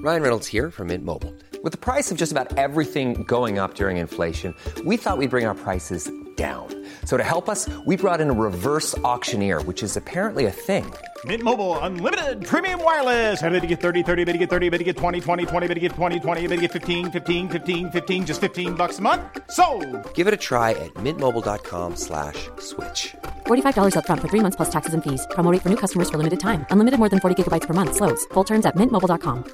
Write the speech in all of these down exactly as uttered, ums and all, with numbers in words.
Ryan Reynolds here from Mint Mobile. With the price of just about everything going up during inflation, we thought we'd bring our prices down. So to help us, we brought in a reverse auctioneer, which is apparently a thing. Mint Mobile Unlimited Premium Wireless. How to get thirty, thirty, how to get thirty, how to get twenty, twenty, twenty, how to get twenty, twenty, how to get fifteen, fifteen, fifteen, fifteen, just fifteen bucks a month? Sold! Give it a try at mintmobile.com slash switch. forty-five dollars up front for three months plus taxes and fees. Promo rate for new customers for limited time. Unlimited more than forty gigabytes per month. Slows full terms at mint mobile dot com.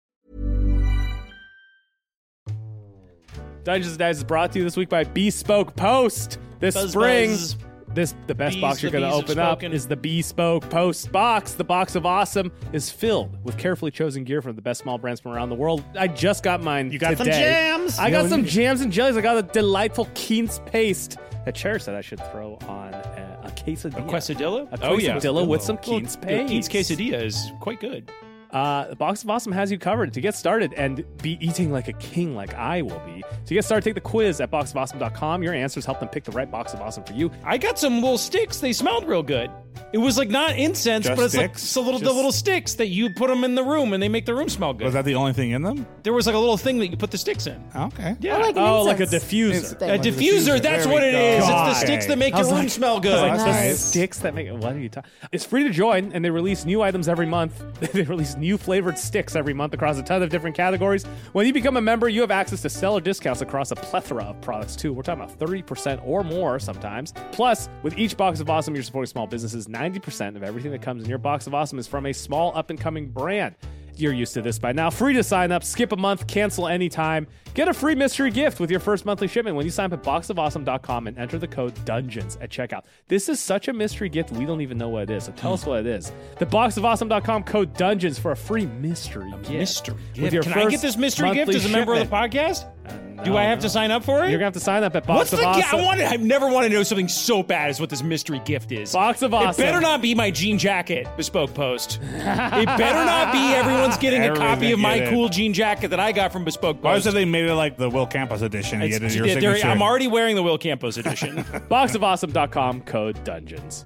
Dungeons and Dice is brought to you this week by Bespoke Post. This Buzz, spring, buzz. this the best Bees, box you're the going to bees open have up spoken. is the Bespoke Post box. The box of awesome is filled with carefully chosen gear from the best small brands from around the world. I just got mine You got today. some jams. I You got know, some you- jams and jellies. I got a delightful Keen's paste that Cher said I should throw on a, a quesadilla. A quesadilla? A Oh, yeah. quesadilla with some Keen's Well, paste. Keen's quesadilla is quite good. Uh, the Box of Awesome has you covered to get started and be eating like a king like I will be. To get started, take the quiz at box of awesome dot com. Your answers help them pick the right Box of Awesome for you. I got some little sticks. They smelled real good. It was like not incense, Just but it's sticks? like so little the Just- little sticks that you put them in the room and they make the room smell good. Was that the only thing in them? There was like a little thing that you put the sticks in. Okay. Yeah. Oh, like an Oh, like a incense diffuser. thing. A diffuser, that's There what we it go. is. It's the God. sticks that make I your was room like- smell I was good. like, the Nice. sticks that make what are you talking? It's free to join, and they release new items every month. They release new flavored sticks every month across a ton of different categories. When you become a member, you have access to seller discounts across a plethora of products too. We're talking about thirty percent or more sometimes. Plus, with each Box of Awesome, you're supporting small businesses. ninety percent of everything that comes in your Box of Awesome is from a small up and coming brand. You're used to this by now. Free to sign up, skip a month, cancel anytime. Get a free mystery gift with your first monthly shipment when you sign up at box of awesome dot com and enter the code DUNGEONS at checkout. This is such a mystery gift, we don't even know what it is. So tell us what it is. The box of awesome dot com code DUNGEONS for a free mystery gift. Mystery With gift. your Can I first get this mystery gift monthly as a member of the shipment. podcast? Uh, Do no, I have no. to sign up for it? You're going to have to sign up at Box What's of the gift? Awesome. I want. I've never wanted to know something so bad as what this mystery gift is. Box of Awesome. It better not be my jean jacket, Bespoke Post. It better not be everyone's getting a Everyone's copy of gonna my get it. cool jean jacket that I got from Bespoke Why Post. said they made it like the Will Campos edition? You It's- get it, your yeah, there- signature. I'm already wearing the Will Campos edition. box of awesome dot com code DUNGEONS.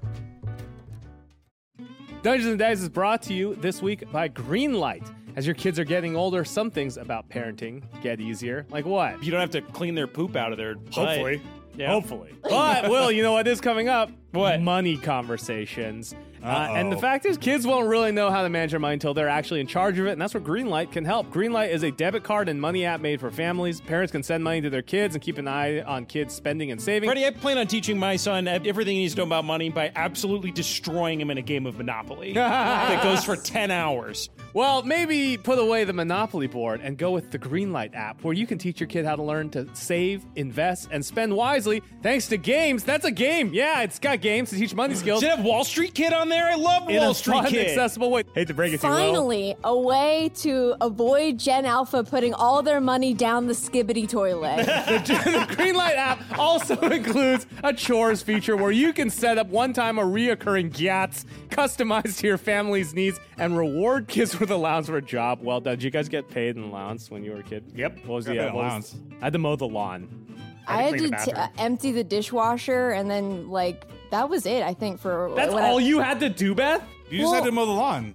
Dungeons and Dice is brought to you this week by Greenlight. As your kids are getting older, some things about parenting get easier. Like what? You don't have to clean their poop out of their butt. Hopefully. Yeah. Hopefully. But, Will, you know what is coming up? What? Money conversations. Uh, Uh-oh. and the fact is, kids won't really know how to manage their money until they're actually in charge of it, and that's where Greenlight can help. Greenlight is a debit card and money app made for families. Parents can send money to their kids and keep an eye on kids' spending and saving. Freddie, I plan on teaching my son everything he needs to know about money by absolutely destroying him in a game of Monopoly that goes for ten hours. Well, maybe put away the Monopoly board and go with the Greenlight app, where you can teach your kid how to learn to save, invest, and spend wisely thanks to games. That's a game. Yeah, it's got games to teach money skills. Does it have Wall Street Kid on there? I love in Wall a Street fun, Kid. accessible way. Hate to break it to you, Will. Finally, a way to avoid Gen Alpha putting all their money down the skibbity toilet. The Greenlight app also includes a chores feature where you can set up one-time or reoccurring gyats customized to your family's needs and reward kids with allowance for a job well done. Did you guys get paid an allowance when you were a kid? Yep. What was Got the paid uh, what was- allowance. I had to mow the lawn. I had clean to the t- bathroom. uh, empty the dishwasher, and then like that was it. I think for That's when I- all you had to do, Beth? You just Well- had to mow the lawn.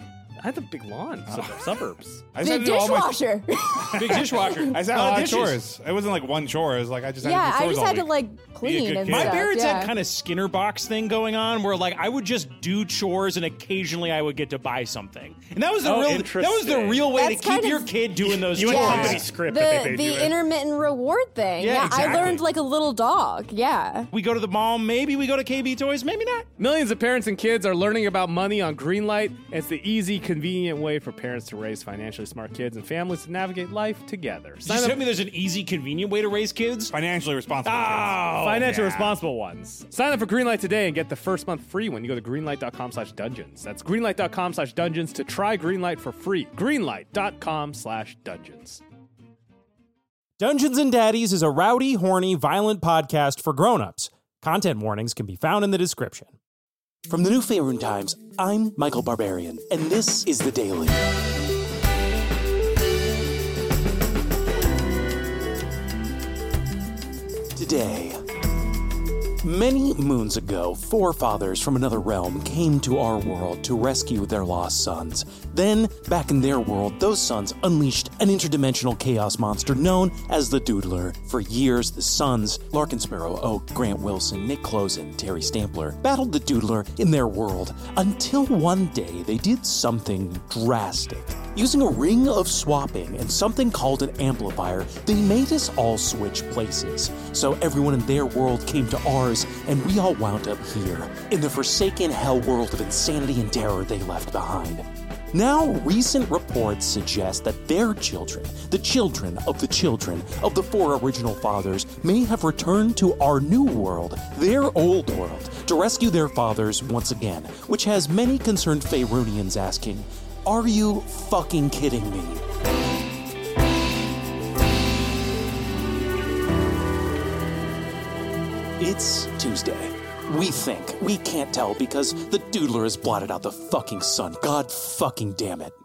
I had the big lawn, sub- suburbs. I just had the to do all my- dishwasher. Big dishwasher. I just had Uh, a lot of dishes. chores. It wasn't like one chore. It was like I just had yeah, to do I chores just all had to week. like clean good and kid. My stuff. parents yeah. had kind of Skinner box thing going on where like I would just do chores and occasionally I would get to buy something. And that was the Oh, real that was the interesting. real way That's to keep kind your of- kid doing those You chores. had Yeah. company script the that they paid the you in. intermittent reward thing. Yeah, I exactly. learned like a little dog. Yeah. We go to the mall, maybe we go to K B Toys, maybe not. Millions of parents and kids are learning about money on Greenlight. It's the easy, convenient way for parents to raise financially smart kids and families to navigate life together. Did Sign you up tell me there's an easy, convenient way to raise kids? Financially responsible. kids. Oh, financially yeah. responsible ones. Sign up for Greenlight today and get the first month free when you go to greenlight.com slash dungeons. That's greenlight.com slash dungeons to try Greenlight for free. Greenlight.com slash dungeons. Dungeons and Daddies is a rowdy, horny, violent podcast for grown-ups. Content warnings can be found in the description. From the New Faerun Times, I'm Michael Barbarian, and this is The Daily. Today, Many moons ago, forefathers from another realm came to our world to rescue their lost sons. Then, back in their world, those sons unleashed an interdimensional chaos monster known as the Doodler. For years, the sons, Larkin Sparrow Oak, Grant Wilson, Nick Close, and Terry Stampler, battled the Doodler in their world until one day they did something drastic. Using a ring of swapping and something called an amplifier, they made us all switch places. So everyone in their world came to ours, and we all wound up here, in the forsaken hell world of insanity and terror they left behind. Now, recent reports suggest that their children, the children of the children of the four original fathers, may have returned to our new world, their old world, to rescue their fathers once again, which has many concerned Faerunians asking, are you fucking kidding me? It's Tuesday. We think. We can't tell because the Doodler has blotted out the fucking sun. God fucking damn it.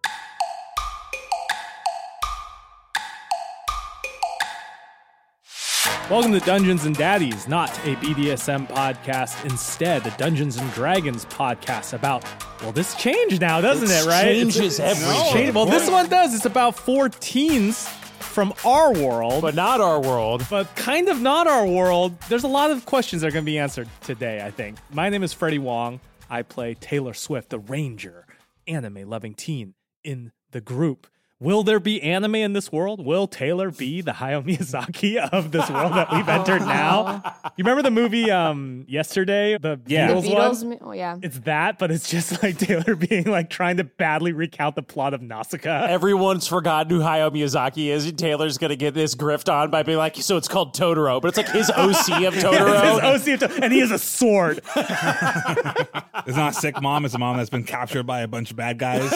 Welcome to Dungeons and Daddies, not a B D S M podcast. Instead, a Dungeons and Dragons podcast about, well, this changed now, doesn't it, right? Changes everything. Change, well, this one does. It's about four teens from our world. But not our world. But kind of not our world. There's a lot of questions that are going to be answered today, I think. My name is Freddie Wong. I play Taylor Swift, the Ranger, anime-loving teen in the group. Will there be anime in this world? Will Taylor be the Hayao Miyazaki of this world that we've entered now? You remember the movie um, yesterday? The Yeah. Beatles, The Beatles one? mi- oh, yeah. It's that, but it's just like Taylor being like trying to badly recount the plot of Nausicaa. Everyone's forgotten who Hayao Miyazaki is, and Taylor's going to get this grift on by being like, so it's called Totoro, but it's like his O C of Totoro. His O C of Totoro, and he has a sword. It's not a sick mom. It's a mom that's been captured by a bunch of bad guys.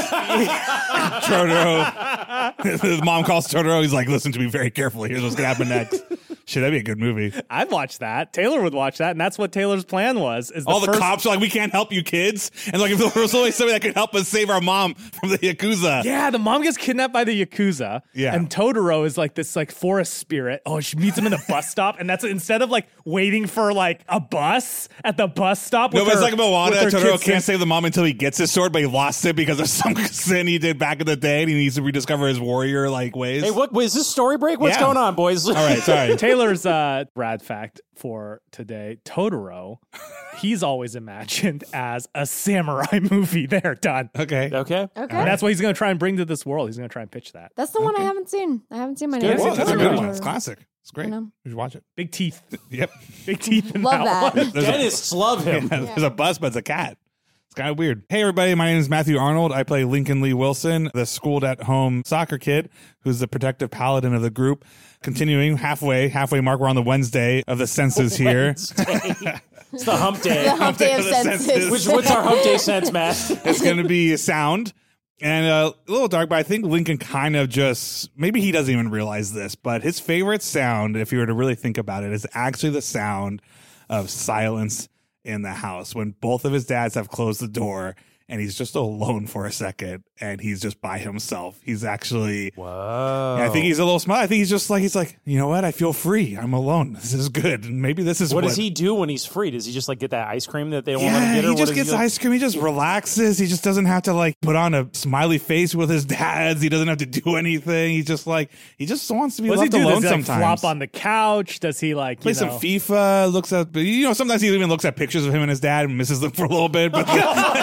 Totoro. His mom calls Totoro. He's like, listen to me very carefully. Here's what's going to happen next. Shit, that'd be a good movie. I'd watch that. Taylor would watch that, and that's what Taylor's plan was. Is the All the first... cops are like, we can't help you kids. And like, if there was only somebody that could help us save our mom from the Yakuza. Yeah, the mom gets kidnapped by the Yakuza. Yeah. And Totoro is like this like forest spirit. Oh, she meets him in the bus stop. And that's instead of like waiting for like a bus at the bus stop. No, with but it's her- like Moana. with her Totoro kids can't in- save the mom until he gets his sword, but he lost it because of some sin he did back in the day, and he needs to rediscover his warrior like ways. Hey, what, is this story break? What's Yeah. going on, boys? All right, sorry. Taylor's uh, rad fact for today, Totoro, he's always imagined as a samurai movie. There, done. Okay. Okay. Okay. And that's what he's going to try and bring to this world. He's going to try and pitch that. That's the one I haven't seen. I haven't seen my good. name. Well, that's a Totoro. good one. It's classic. It's great. I know. You should watch it. Big teeth. Yep. Big teeth in Love that, that. one. There's a- Dentists love him. There's a bus, but it's a cat. It's kind of weird. Hey, everybody. My name is Matthew Arnold. I play Lincoln Lee Wilson, the schooled at home soccer kid who's the protective paladin of the group. Continuing halfway, halfway mark. We're on the Wednesday of the senses here. Wednesday. It's the hump day. The hump day of the senses. senses. Which, what's our hump day sense, Matt? It's going to be sound and uh, a little dark, but I think Lincoln kind of just, maybe he doesn't even realize this, but his favorite sound, if you were to really think about it, is actually the sound of silence in the house when both of his dads have closed the door and he's just alone for a second and he's just by himself. He's actually, Whoa. I think he's a little smart. I think he's just like, he's like, you know what? I feel free. I'm alone. This is good. And maybe this is What what, does he do when he's free? Does he just like get that ice cream that they don't want Yeah, to get? Or he what just does gets do? ice cream. He just relaxes. He just doesn't have to like put on a smiley face with his dads. He doesn't have to do anything. He's just like, he just wants to be What does he left do? alone Does he like sometimes. flop on the couch? Does he like Play you some know, FIFA, looks at, you know, sometimes he even looks at pictures of him and his dad and misses them for a little bit. But,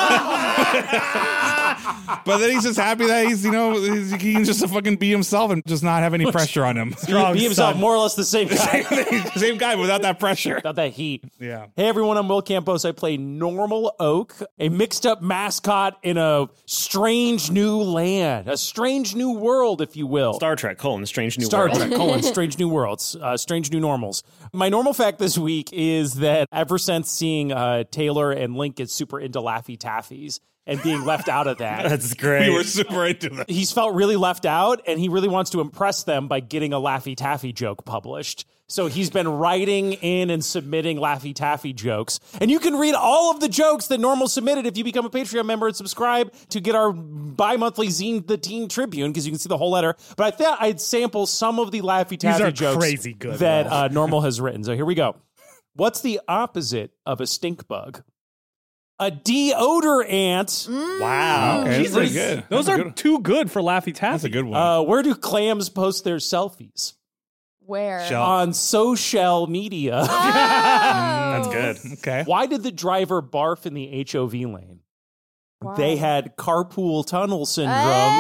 but then he's just happy that he's, you know, he's, he can just fucking be himself and just not have any pressure on him. Strong Be himself, son. more or less the same guy. Same guy without that pressure. Without that heat. Yeah. Hey everyone, I'm Will Campos. I play Normal Oak, a mixed up mascot in a strange new land, a strange new world, if you will. Star Trek, colon, Strange New Star World. Trek, colon, Strange New Worlds, uh, Strange New Normals. My normal fact this week is that ever since seeing uh, Taylor and Link get super into Laffy Taffies and being left out of that, That's great. We were super into that. he's felt really left out, and he really wants to impress them by getting a Laffy Taffy joke published. So he's been writing in and submitting Laffy Taffy jokes. And you can read all of the jokes that Normal submitted if you become a Patreon member and subscribe to get our bi-monthly zine, The Teen Tribune, because you can see the whole letter. But I thought I'd sample some of the Laffy Taffy are jokes crazy good, that Will. uh, Normal has written. So here we go. What's the opposite of a stink bug? A deodorant. Wow. Okay, that's pretty Jesus. good. Those That's a are good- too good for Laffy Taffy. That's a good one. Uh, where do clams post their selfies? Where? Shell. On social media. That's good. Okay. Why did the driver barf in the H O V lane? Why? They had carpool tunnel syndrome.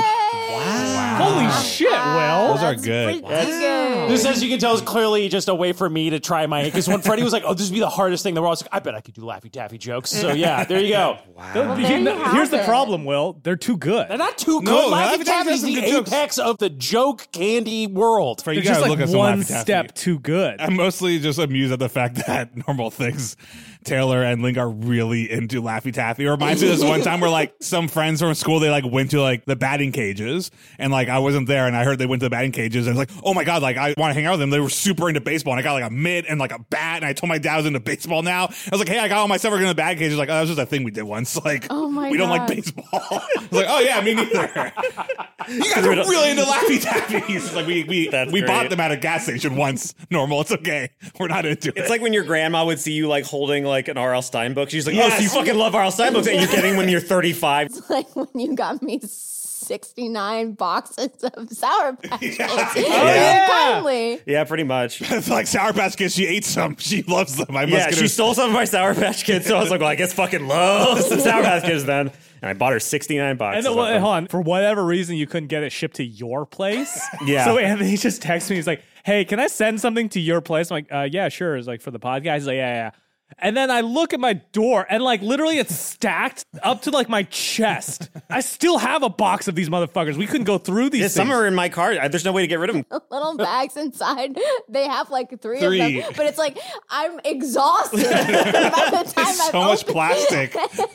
Hey! Holy shit, Will. Those are That's good. pretty good. This, as you can tell, is clearly just a way for me to try my. Because when Freddie was like, "Oh, this would be the hardest thing in the world," I was like, "I bet I could do Laffy Taffy jokes." So yeah, there you go. Well, there you have Here's the it. problem, Will. They're too good. They're not too good. No, Laffy Laffy Taffy Taffy has is some the good jokes. apex of the joke candy world. For you They're just gotta like look at some one Laffy Taffy. step too good. I'm mostly just amused at the fact that Normal thinks Taylor and Link are really into Laffy Taffy. It reminds me of this one time where like some friends from school, they like went to like the batting cages and like I wasn't there and I heard they went to the batting cages and it's like, oh my God, like I want to hang out with them. They were super into baseball and I got like a mitt and like a bat and I told my dad I was into baseball now. I was like, hey, I got all my stuff in the batting cages. Like, oh, that was just a thing we did once. Like, Oh my we don't like God. baseball. I was like, oh yeah, me neither. You guys are really into Laffy Taffies. Like we we That's we great. bought them at a gas station once. Normal, it's okay. We're not into it. It's like when your grandma would see you like holding like an R L Stein book. She's like, Yes. oh, so you fucking love R L Stein books and you're getting when you're thirty-five. It's like when you got me sixty-nine boxes of Sour Patch Kids. Yeah. Very yeah. kindly. Yeah, pretty much. It's like Sour Patch Kids. She ate some. She loves them. I must Yeah, get she her- stole some of my Sour Patch Kids, so I was like, well, I guess fucking love some Sour Patch Kids then. And I bought her sixty-nine boxes. And then, of well, them. hold on. For whatever reason, you couldn't get it shipped to your place. Yeah. So Anthony just texted me. He's like, hey, can I send something to your place? I'm like, uh, yeah, sure. It's like for the podcast. He's like, yeah, yeah. And then I look at my door and like literally it's stacked up to like my chest. I still have a box of these motherfuckers. We couldn't go through these Yeah, things. some are in my car. I- There's no way to get rid of them. Little bags inside. They have like three, Three. of them. But it's like, I'm exhausted by the time so I've much opened plastic.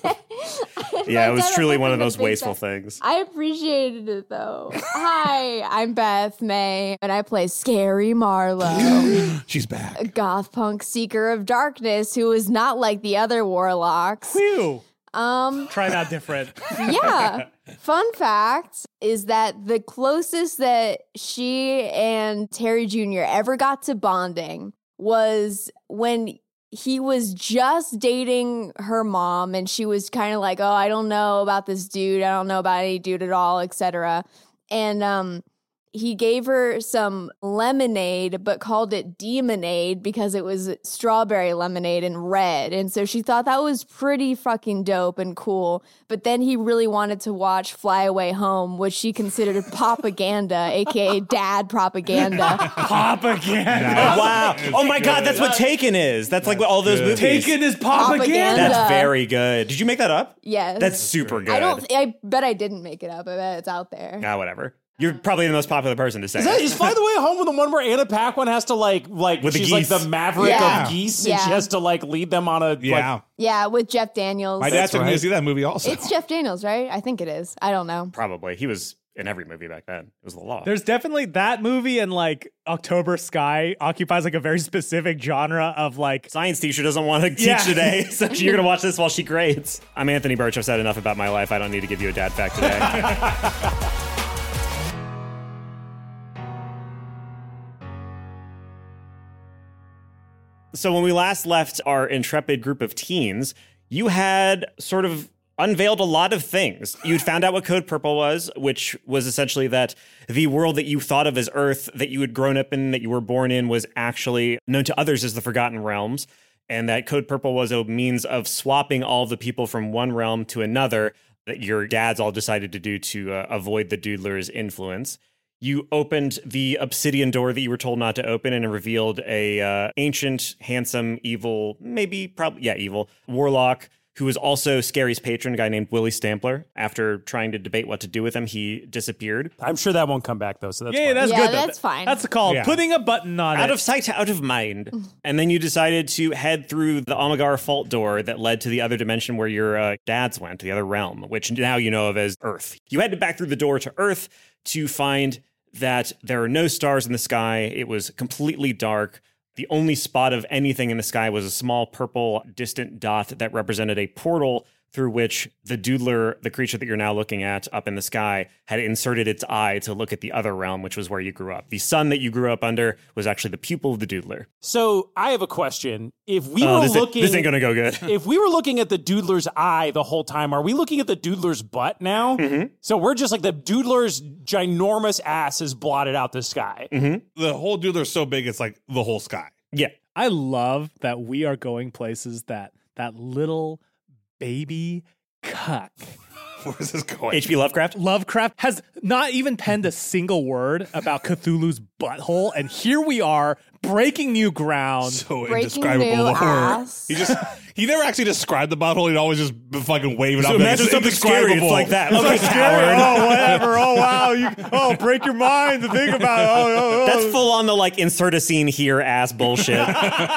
Yeah, it was By the time truly I've one of opened those the big wasteful bag. things. I appreciated it though. Hi, I'm Beth May, and I play Scary Marlowe, She's back. a goth punk seeker of darkness who is not like the other warlocks. Phew. Um, Try not different. yeah. Fun fact is that the closest that she and Terry Junior ever got to bonding was when he was just dating her mom and she was kind of like, oh, I don't know about this dude. I don't know about any dude at all, et cetera. And um, he gave her some lemonade, but called it Demonade because it was strawberry lemonade and red. And so she thought that was pretty fucking dope and cool. But then he really wanted to watch Fly Away Home, which she considered propaganda, aka dad propaganda. Propaganda. Oh, wow. Oh my God, that's what Taken is. That's like what all those movies. Taken is propaganda. Propaganda. That's very good. Did you make that up? Yes. That's super good. I don't. I bet I didn't make it up. I bet it's out there. Ah, whatever. You're probably the most popular person to say Is, that, it. is Fly the Way Home the one where Anna Paquin has to like like With the she's like geese. the maverick Yeah. of geese Yeah. and she has to like lead them on a Yeah. like, Yeah, with Jeff Daniels. My dad took me right. to see that movie also. It's Jeff Daniels, right? I think it is. I don't know. Probably. He was in every movie back then. It was the law. There's definitely that movie and like October Sky occupies like a very specific genre of like Science teacher doesn't want to teach Yeah. today, so you're going to watch this while she grades. I'm Anthony Birch. I've said enough about my life. I don't need to give you a dad fact today. So when we last left our intrepid group of teens, you had sort of unveiled a lot of things. You'd found out what Code Purple was, which was essentially that the world that you thought of as Earth, that you had grown up in, that you were born in, was actually known to others as the Forgotten Realms, and that Code Purple was a means of swapping all of the people from one realm to another that your dads all decided to do to uh, avoid the Doodler's influence. You opened the obsidian door that you were told not to open and it revealed a uh, ancient, handsome, evil, maybe, probably, yeah, evil warlock who was also Scary's patron, a guy named Willie Stampler. After trying to debate what to do with him, he disappeared. I'm sure that won't come back though, so that's yeah, fine. that's Yeah, good. though. that's fine. That's called Yeah. putting a button on Out it. of sight, out of mind. And then you decided to head through the Omegar fault door that led to the other dimension where your uh, dads went, the other realm, which now you know of as Earth. You headed back through the door to Earth to find that there are no stars in the sky. It was completely dark. The only spot of anything in the sky was a small purple distant dot that represented a portal through which the doodler, the creature that you're now looking at up in the sky, had inserted its eye to look at the other realm, which was where you grew up. The sun that you grew up under was actually the pupil of the doodler. So I have a question. If we oh, were this looking... Ain't, this ain't gonna go good. If we were looking at the doodler's eye the whole time, are we looking at the doodler's butt now? Mm-hmm. So we're just like the doodler's ginormous ass has blotted out the sky. Mm-hmm. The whole doodler's so big, it's like the whole sky. Yeah. I love that we are going places that that little baby cuck. Where's this going? H P Lovecraft? Lovecraft has not even penned a single word about Cthulhu's butthole, and here we are breaking new ground. So Breaking indescribable new horror. ass. He just he never actually described the butthole. He'd always just fucking wave it So up. imagine It's something scary. It's indescribable. like that. It's Okay, like coward. Oh, whatever. Oh, wow. You, oh, break your mind to think about it. Oh, oh, oh. That's full on the like insert a scene here ass bullshit.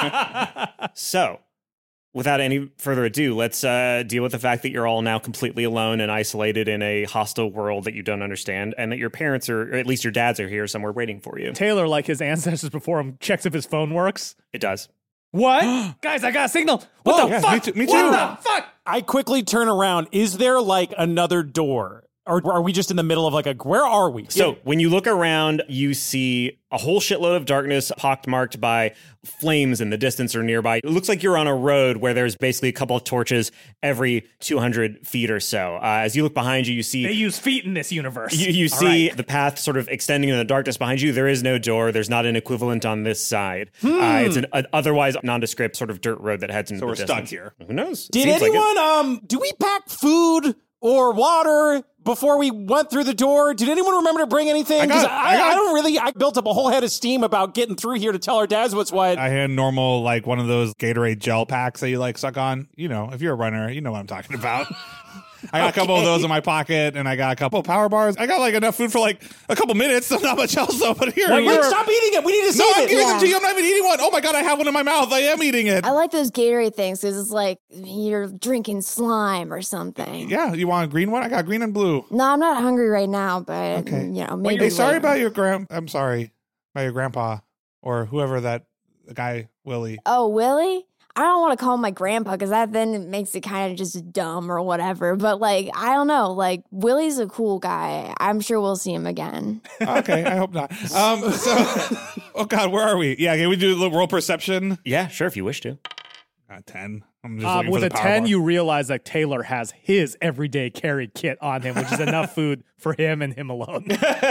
So, without any further ado, let's uh, deal with the fact that you're all now completely alone and isolated in a hostile world that you don't understand, and that your parents are, or at least your dads are here somewhere waiting for you. Taylor, like his ancestors before him, checks if his phone works. It does. What? Guys, I got a signal. What Whoa, the yeah, fuck? me too- me What too. the fuck? I quickly turn around. Is there like another door? Or are we just in the middle of like a, where are we? So when you look around, you see a whole shitload of darkness pockmarked by flames in the distance or nearby. It looks like you're on a road where there's basically a couple of torches every two hundred feet or so. Uh, as you look behind you, you see... They use feet in this universe. You, you All see right. the path sort of extending in the darkness behind you. There is no door. There's not an equivalent on this side. Hmm. Uh, it's an, an otherwise nondescript sort of dirt road that heads into So the we're distance. stuck here. Who knows? Did Seems like it. anyone, um, do we pack food or water before we went through the door? Did anyone remember to bring anything? I got- 'Cause I I, got- I don't really, I built up a whole head of steam about getting through here to tell our dads what's what. I had normal, like one of those Gatorade gel packs that you like suck on. You know, if you're a runner, you know what I'm talking about. I got a couple of those in my pocket, and I got a couple of power bars. I got like enough food for like a couple minutes. So not much else though. But here, Wait, here- stop eating it. We need to no, save I'm it. giving them Yeah. to you. I'm not even eating one. Oh my god, I have one in my mouth. I am eating it. I like those Gatorade things because it's like you're drinking slime or something. Yeah, you want a green one? I got green and blue. No, I'm not hungry right now, but Okay. you know, maybe. Hey, sorry later. about your grand. I'm sorry about your grandpa or whoever that guy Willie. Oh, Willie? I don't want to call him my grandpa because that then it makes it kind of just dumb or whatever. But like, I don't know. Like, Willie's a cool guy. I'm sure we'll see him again. Okay, I hope not. Um, so, oh god, where are we? Yeah, can we do a little roll perception? Yeah, sure, if you wish to. Uh, ten. I'm just Um, looking with for a the power ten, bar. you realize that Taylor has his everyday carry kit on him, which is enough food for him and him alone.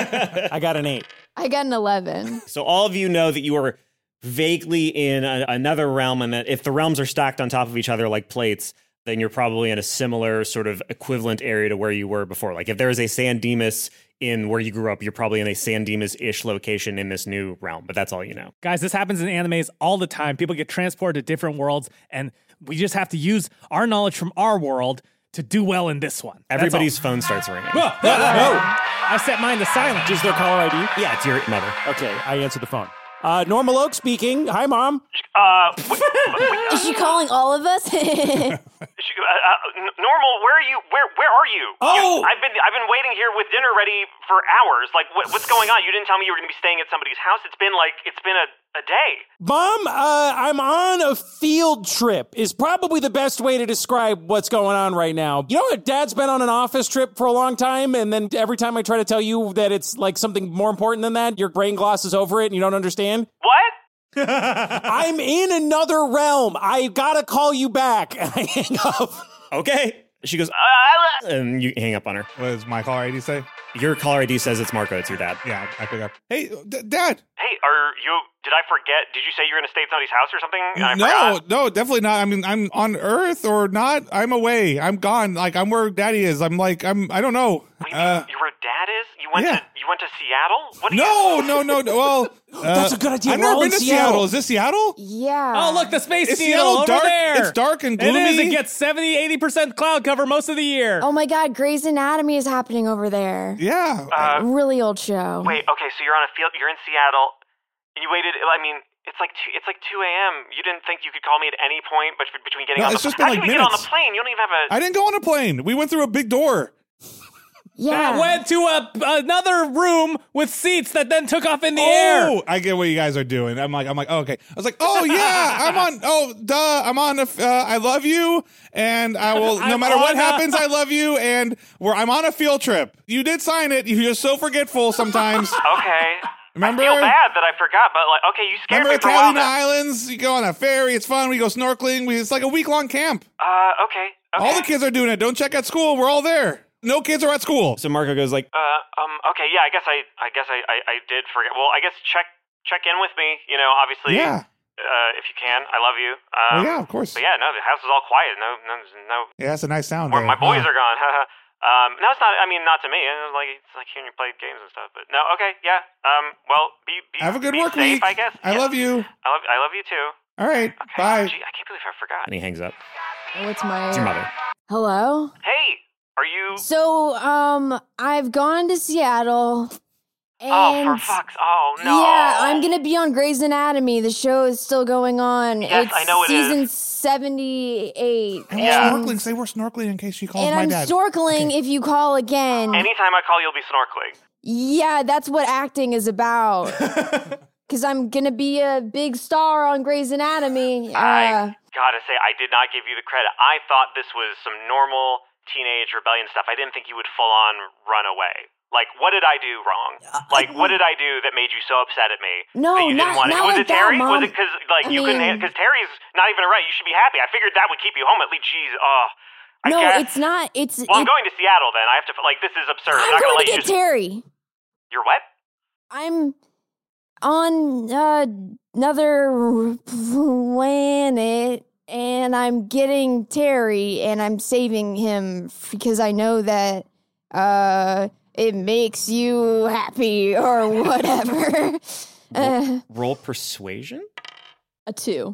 I got an eight. I got an eleven. So all of you know that you are vaguely in a, another realm, and that if the realms are stacked on top of each other like plates, then you're probably in a similar sort of equivalent area to where you were before. Like if there is a San Dimas in where you grew up, you're probably in a San Dimas-ish location in this new realm, but that's all you know. Guys, this happens in animes all the time. People get transported to different worlds, and we just have to use our knowledge from our world to do well in this one. That's Everybody's all. phone starts ringing. Whoa, whoa, whoa. I set mine to silent. Is their caller I D? Yeah, it's your mother. Okay, I answered the phone. Uh, Normal Oak speaking. Hi, Mom. Uh, wait, Is she calling all of us? she, uh, uh, n- normal. Where are you? Where Where are you? Oh! You- I've been I've been waiting here with dinner ready for hours. Like, what, what's going on? You didn't tell me you were going to be staying at somebody's house. It's been like it's been a, a day. Mom, uh, I'm on a field trip is probably the best way to describe what's going on right now. You know, Dad's been on an office trip for a long time, and then every time I try to tell you that it's like something more important than that, your brain glosses over it and you don't understand. What? I'm in another realm. I gotta call you back. And I hang up. Okay. She goes, Uh, and you hang up on her. What does my caller I D say? Your caller I D says it's Marco. It's your dad. Yeah, I pick up. Hey, d- Dad. hey, are you? Did I forget? Did you say you were going to stay at somebody's house or something? And I No, forgot? no, definitely not. I mean, I'm on Earth or not. I'm away. I'm gone. Like I'm where Daddy is. I'm like I'm. I don't know. Wait, Uh, you where Dad is? You went yeah. to you went to Seattle? What? do no, you, no, no, no. Well, That's uh, a good idea. I've We're never all been in to Seattle. Seattle. Is this Seattle? Yeah. Oh, look, the space Is needle Seattle over dark? there. It's dark and It is. gloomy? It gets seventy, eighty percent cloud cover most of the year. Oh my God, Grey's Anatomy is happening over there. Yeah. Uh, Really old show. Wait, okay, so you're on a field. You're in Seattle, and you waited. I mean, it's like two, it's like two a.m. You didn't think you could call me at any point, but between getting No, on it's the just been how like can we get on minutes. the plane? You don't even have a. I didn't go on a plane. We went through a big door. Yeah. That went to a, another room with seats that then took off in the Oh, air. I get what you guys are doing. I'm like, I'm like, oh, okay. I was like, oh yeah, I'm on. Oh, duh, I'm on. A, uh, I love you, and I will. No I'm matter what on a- happens, I love you, and we're. I'm on a field trip. You did sign it. You're just so forgetful sometimes. Okay. Remember? I feel bad that I forgot, but like, okay, you scared Remember me for a while. Catalina now. Islands? You go on a ferry. It's fun. We go snorkeling. We, it's like a week long camp. Uh, okay. okay. All the kids are doing it. Don't check at school. We're all there. No kids are at school. So Marco goes like, Uh, um, okay, yeah, I guess I, I guess I, I, I did forget. Well, I guess check, check in with me. You know, obviously, Yeah. uh, if you can, I love you. Um, Oh, yeah, of course. But yeah, no, the house is all quiet. No, no, no. Yeah, that's a nice sound. Or there. my boys Huh. are gone. um, no, it's not. I mean, not to me. It was like it's like hearing you play games and stuff. But no, okay, yeah. Um, well, be, be Have a good be work safe, week. I guess. I Yeah. love you. I love, I love you too. All right. Okay. Bye. Gee, I can't believe I forgot. and he hangs up. What's my... It's your mother. Hello? Hey, are you? So, um, I've gone to Seattle. And Oh, for fuck's! Oh no! Yeah, I'm gonna be on Grey's Anatomy. The show is still going on. Yes, it's I know it season is. seventy-eight. And Yeah. we're snorkeling. Say we're snorkeling in case she calls And my I'm dad. snorkeling if you call again. Anytime I call, you'll be snorkeling. Yeah, that's what acting is about. Because I'm gonna be a big star on Grey's Anatomy. Uh, I gotta say, I did not give you the credit. I thought this was some normal teenage rebellion stuff. I didn't think you would full on run away. Like, what did I do wrong? Like, what did I do that made you so upset at me? No, that you didn't not- want not Was like it Terry? that, Was Mom. it because like I you couldn't? mean- Because Terry's not even right. You should be happy. I figured that would keep you home at least. Jeez, oh. I no, guess. it's not. It's. Well, I'm it- going to Seattle then. I have to. Like, this is absurd. I'm, I'm not gonna going let to you get just. Terry. You're what? I'm on uh, another planet, and I'm getting Terry, and I'm saving him because I know that uh, it makes you happy or whatever. uh, Roll persuasion? a two.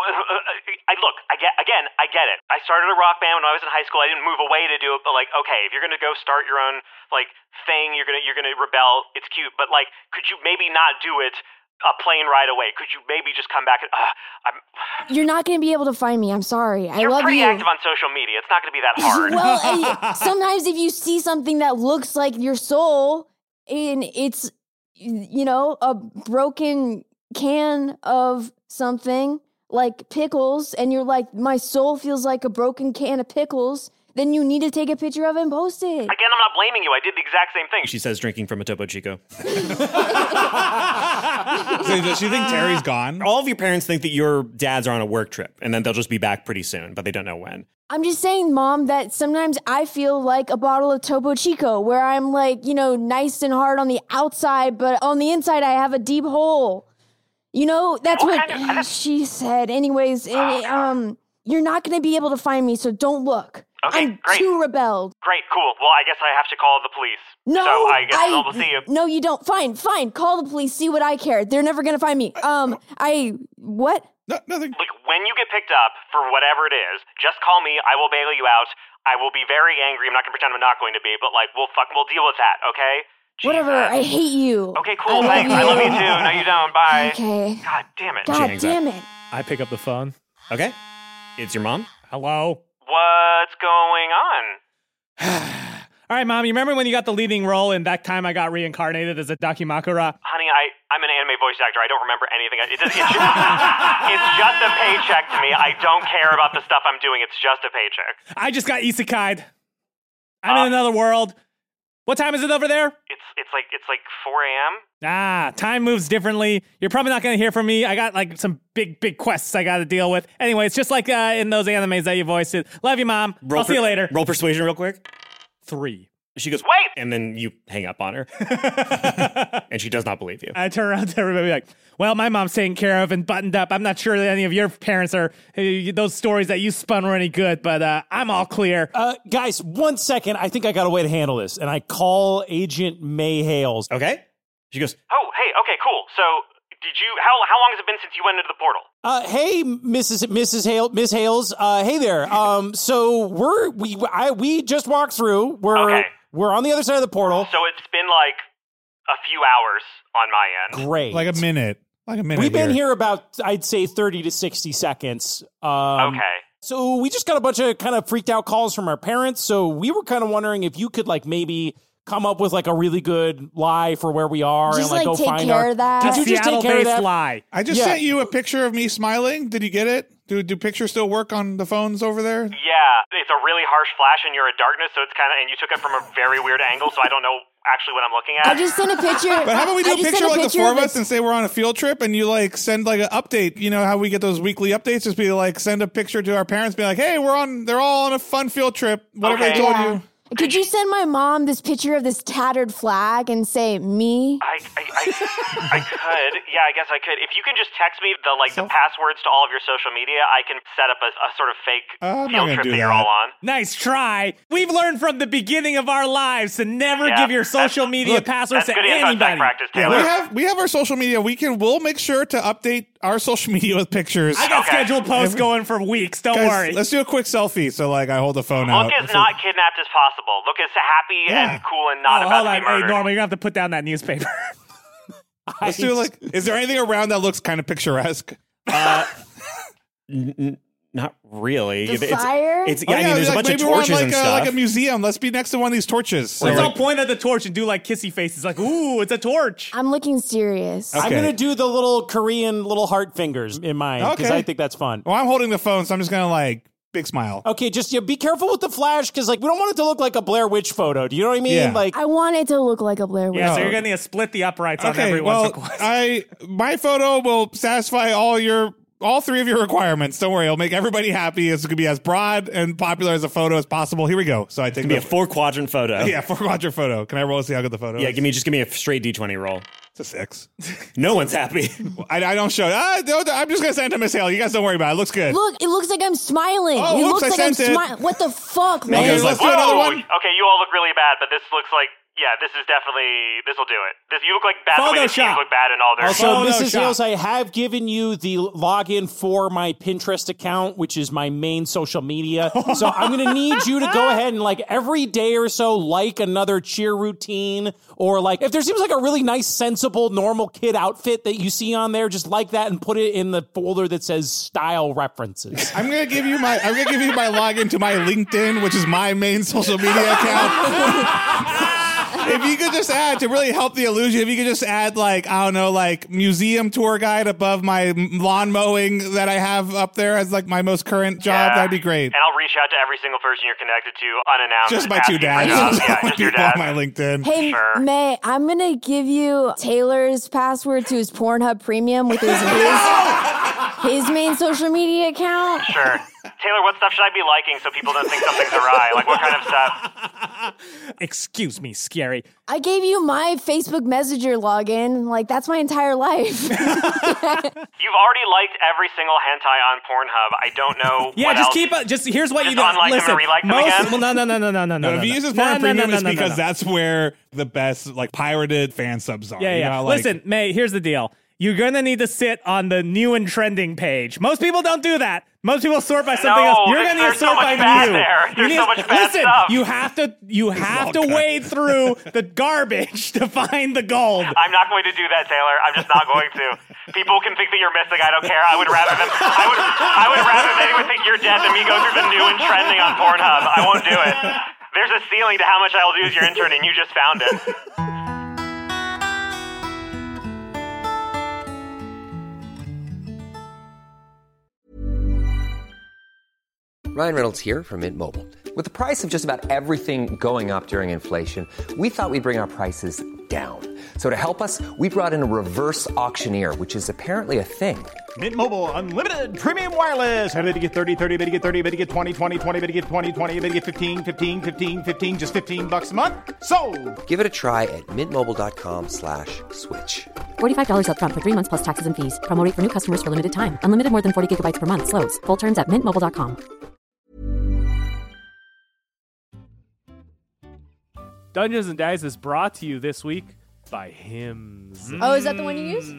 I look. I get again. I get it. I started a rock band when I was in high school. I didn't move away to do it, but like, okay, if you're gonna go start your own like thing, you're gonna you're gonna rebel. It's cute, but like, could you maybe not do it a plane ride away? Could you maybe just come back? And, uh, I'm. You're not going to be able to find me. I'm sorry. I You're love pretty you. active on social media. It's not gonna be that hard. Well, I- sometimes if you see something that looks like your soul, and it's, you know, a broken can of something like pickles, and you're like, my soul feels like a broken can of pickles, then you need to take a picture of it and post it. Again, I'm not blaming you. I did the exact same thing. She says drinking from a Topo Chico. So does she think Terry's gone? All of your parents think that your dads are on a work trip and then they'll just be back pretty soon, but they don't know when. I'm just saying, Mom, that sometimes I feel like a bottle of Topo Chico, where I'm like, you know, nice and hard on the outside, but on the inside I have a deep hole. You know, that's What what, kind of- she said. Anyways, eh, um, you're not going to be able to find me, so don't look. Okay, I'm great. too rebelled. Great, cool. Well, I guess I have to call the police. No, So I guess I, we'll see you. No, you don't. Fine, fine. Call the police. See what I care. They're never going to find me. Um, I what? No, nothing. Look, when you get picked up for whatever it is, just call me. I will bail you out. I will be very angry. I'm not going to pretend I'm not going to be, but like, we'll fuck, we'll deal with that, okay? Whatever. I Jesus. hate you. Okay, cool. I love Thanks. I love you too. No, you don't. Bye. Okay. God damn it. God hangs up. damn it. I pick up the phone. Okay. It's your mom? Hello. What's going on? All right, Mom, you remember when you got the leading role in That Time I Got Reincarnated as a Dakimakura? Honey, I, I'm an anime voice actor. I don't remember anything. It, it, it's, just, it's just a paycheck to me. I don't care about the stuff I'm doing. It's just a paycheck. I just got isekai'd. I'm Uh, in another world. What time is it over there? It's it's like it's like four a.m. Ah, time moves differently. You're probably not going to hear from me. I got like some big, big quests I got to deal with. Anyway, it's just like uh, in those animes that you voiced it. Love you, Mom. Roll I'll see you per- later. Roll persuasion real quick. Three. She goes, Wait! and then you hang up on her. And she does not believe you. I turn around to everybody like, well, my mom's taken care of and buttoned up. I'm not sure that any of your parents are, uh, those stories that you spun were any good, but uh, I'm all clear. Uh, guys, one second. I think I got a way to handle this. And I call Agent May Hales. Okay? She goes, Oh, hey, okay, cool. So, did you? How how long has it been since you went into the portal? Uh, hey, Missus Missus Hale, Miss Hales. Uh, hey there. Um, so we're we I we just walked through. We're Okay. we're on the other side of the portal. So it's been like a few hours on my end. Great. Like a minute. Like a minute. We've been here about, I'd say, thirty to sixty seconds. Um, Okay. So we just got a bunch of kind of freaked out calls from our parents. So we were kind of wondering if you could like maybe come up with like a really good lie for where we are Just, and like, like, go take find care our. of that. Could you just take care of that? lie. I just Yeah. sent you a picture of me smiling. Did you get it? Do do pictures still work on the phones over there? Yeah, it's a really harsh flash and you're in darkness, so it's kind of, and you took it from a very weird angle, so I don't know actually what I'm looking at. I just sent a picture. But how about we do I a just picture sent like the picture four of it. us and say we're on a field trip and you like send like an update. You know how we get those weekly updates? Just be like send a picture to our parents, be like, hey, we're on, they're all on a fun field trip. Whatever Okay. they told Yeah. you. Could you send my mom this picture of this tattered flag and say me? I, I, I, I could. Yeah, I guess I could. If you can just text me the like the passwords to all of your social media, I can set up a, a sort of fake Uh, I'm not field gonna trip do that you're that. all on. Nice try. We've learned from the beginning of our lives to never Yeah, give your social that's- media look, passwords That's to good info tech anybody. practice, Yeah, Taylor. we have we have our social media. We can we'll make sure to update our social media with pictures. I got Okay. scheduled posts going for weeks. Don't Guys, worry. let's do a quick selfie. So like I hold the phone out. Look as not kidnapped as possible. Look as happy Yeah. and cool and not Oh, about hold to on. be Hey, murdered. Norman, you're gonna have to put down that newspaper. Let's do like. Is there anything around that looks kind of picturesque? Uh, n- n- not really. The it's, fire? It's, Oh, yeah, I mean, there's like, a bunch of maybe we're on, torches like and a, stuff. like a museum. Let's be next to one of these torches. So, Let's all like, point at the torch and do like kissy faces, like, ooh, it's a torch. I'm looking serious. Okay. I'm gonna do the little Korean little heart fingers in mine because Okay. I think that's fun. well, I'm holding the phone, so I'm just gonna like big smile. Okay, just yeah, be careful with the flash because like we don't want it to look like a Blair Witch photo. Do you know what I mean? Yeah. Like I want it to look like a Blair Witch. Yeah, so No. you're gonna need to split the uprights on Okay, every well, once or twice. I my photo will satisfy all your all three of your requirements. Don't worry, it'll make everybody happy. It's gonna be as broad and popular as a photo as possible. Here we go. So I take Give me the, a four quadrant photo. yeah four quadrant photo. Can I roll to see how good the photo Yeah, is? give me just give me a straight D twenty roll. It's a six. No one's happy. I, I don't show. Ah, don't- I'm just gonna send it to Miss Hale. You guys don't worry about it. It looks good. Look, it looks like I'm smiling. Oh, it whoops, looks I like I'm sent it. smiling. What the fuck, man? Okay, let's do another Whoa! one. Okay, you all look really bad, but this looks like, yeah, this is definitely, this will do it. This, you look like bad the way the Photoshop. teams look bad in all their Also, Photoshop. Missus Hales, I have given you the login for my Pinterest account, which is my main social media. So I'm going to need you to go ahead and like every day or so, like another cheer routine, or like if there seems like a really nice, sensible, normal kid outfit that you see on there, just like that and put it in the folder that says style references. I'm gonna give you my I'm gonna give you my login to my LinkedIn, which is my main social media account. If you could just add to really help the illusion, if you could just add like I don't know, like museum tour guide above my lawn mowing that I have up there as like my most current job, Yeah. that'd be great. And I'll reach out to every single person you're connected to unannounced. Just my asking two for dads. jobs. Just Yeah, my just your people on dad. my LinkedIn. Hey, Sure. May, I'm going to give you Taylor's password to his Pornhub Premium with his, his, his main social media account. Sure. Taylor, what stuff should I be liking so people don't think something's awry? Like, what kind of stuff? Excuse me, Scary. I gave you my Facebook Messenger login. Like, that's my entire life. You've already liked every single hentai on Pornhub. I don't know Yeah, what just else. keep it. Just here's what Just you do. unlike them Listen, and relike them most, again? well, no, no, no, no, no, no, no. No, no, if he no. uses No, Porn no, Premium, no, it's no, no, because no. that's where the best like pirated fan subs are. Yeah, You yeah. know, like- Listen, May, here's the deal. You're gonna need to sit on the new and trending page. Most people don't do that. Most people sort by something No, else. You're there's- gonna need to there's so sort much by bad new. there. You There's need so to- much bad listen, stuff. you have to you have to all cut. wade through the garbage to find the gold. I'm not going to do that, Taylor. I'm just not going to. People can think that you're missing. I don't care. I would rather them. I would. I would rather they would think you're dead than me go through the new and trending on Pornhub. I won't do it. There's a ceiling to how much I will do as your intern, and you just found it. Ryan Reynolds here from Mint Mobile. With the price of just about everything going up during inflation, we thought we'd bring our prices down. So to help us, we brought in a reverse auctioneer, which is apparently a thing. Mint Mobile Unlimited Premium Wireless. How to get thirty, thirty, how to get thirty, how to get twenty, twenty, twenty, how to get twenty, twenty, how to get fifteen, fifteen, fifteen, fifteen, just fifteen bucks a month? Sold! Give it a try at mintmobile.com slash switch. forty-five dollars up front for three months plus taxes and fees. Promo rate for new customers for limited time. Unlimited more than forty gigabytes per month. Slows full terms at mint mobile dot com. Dungeons and Dice is brought to you this week by Hims. Oh, is that the one you use?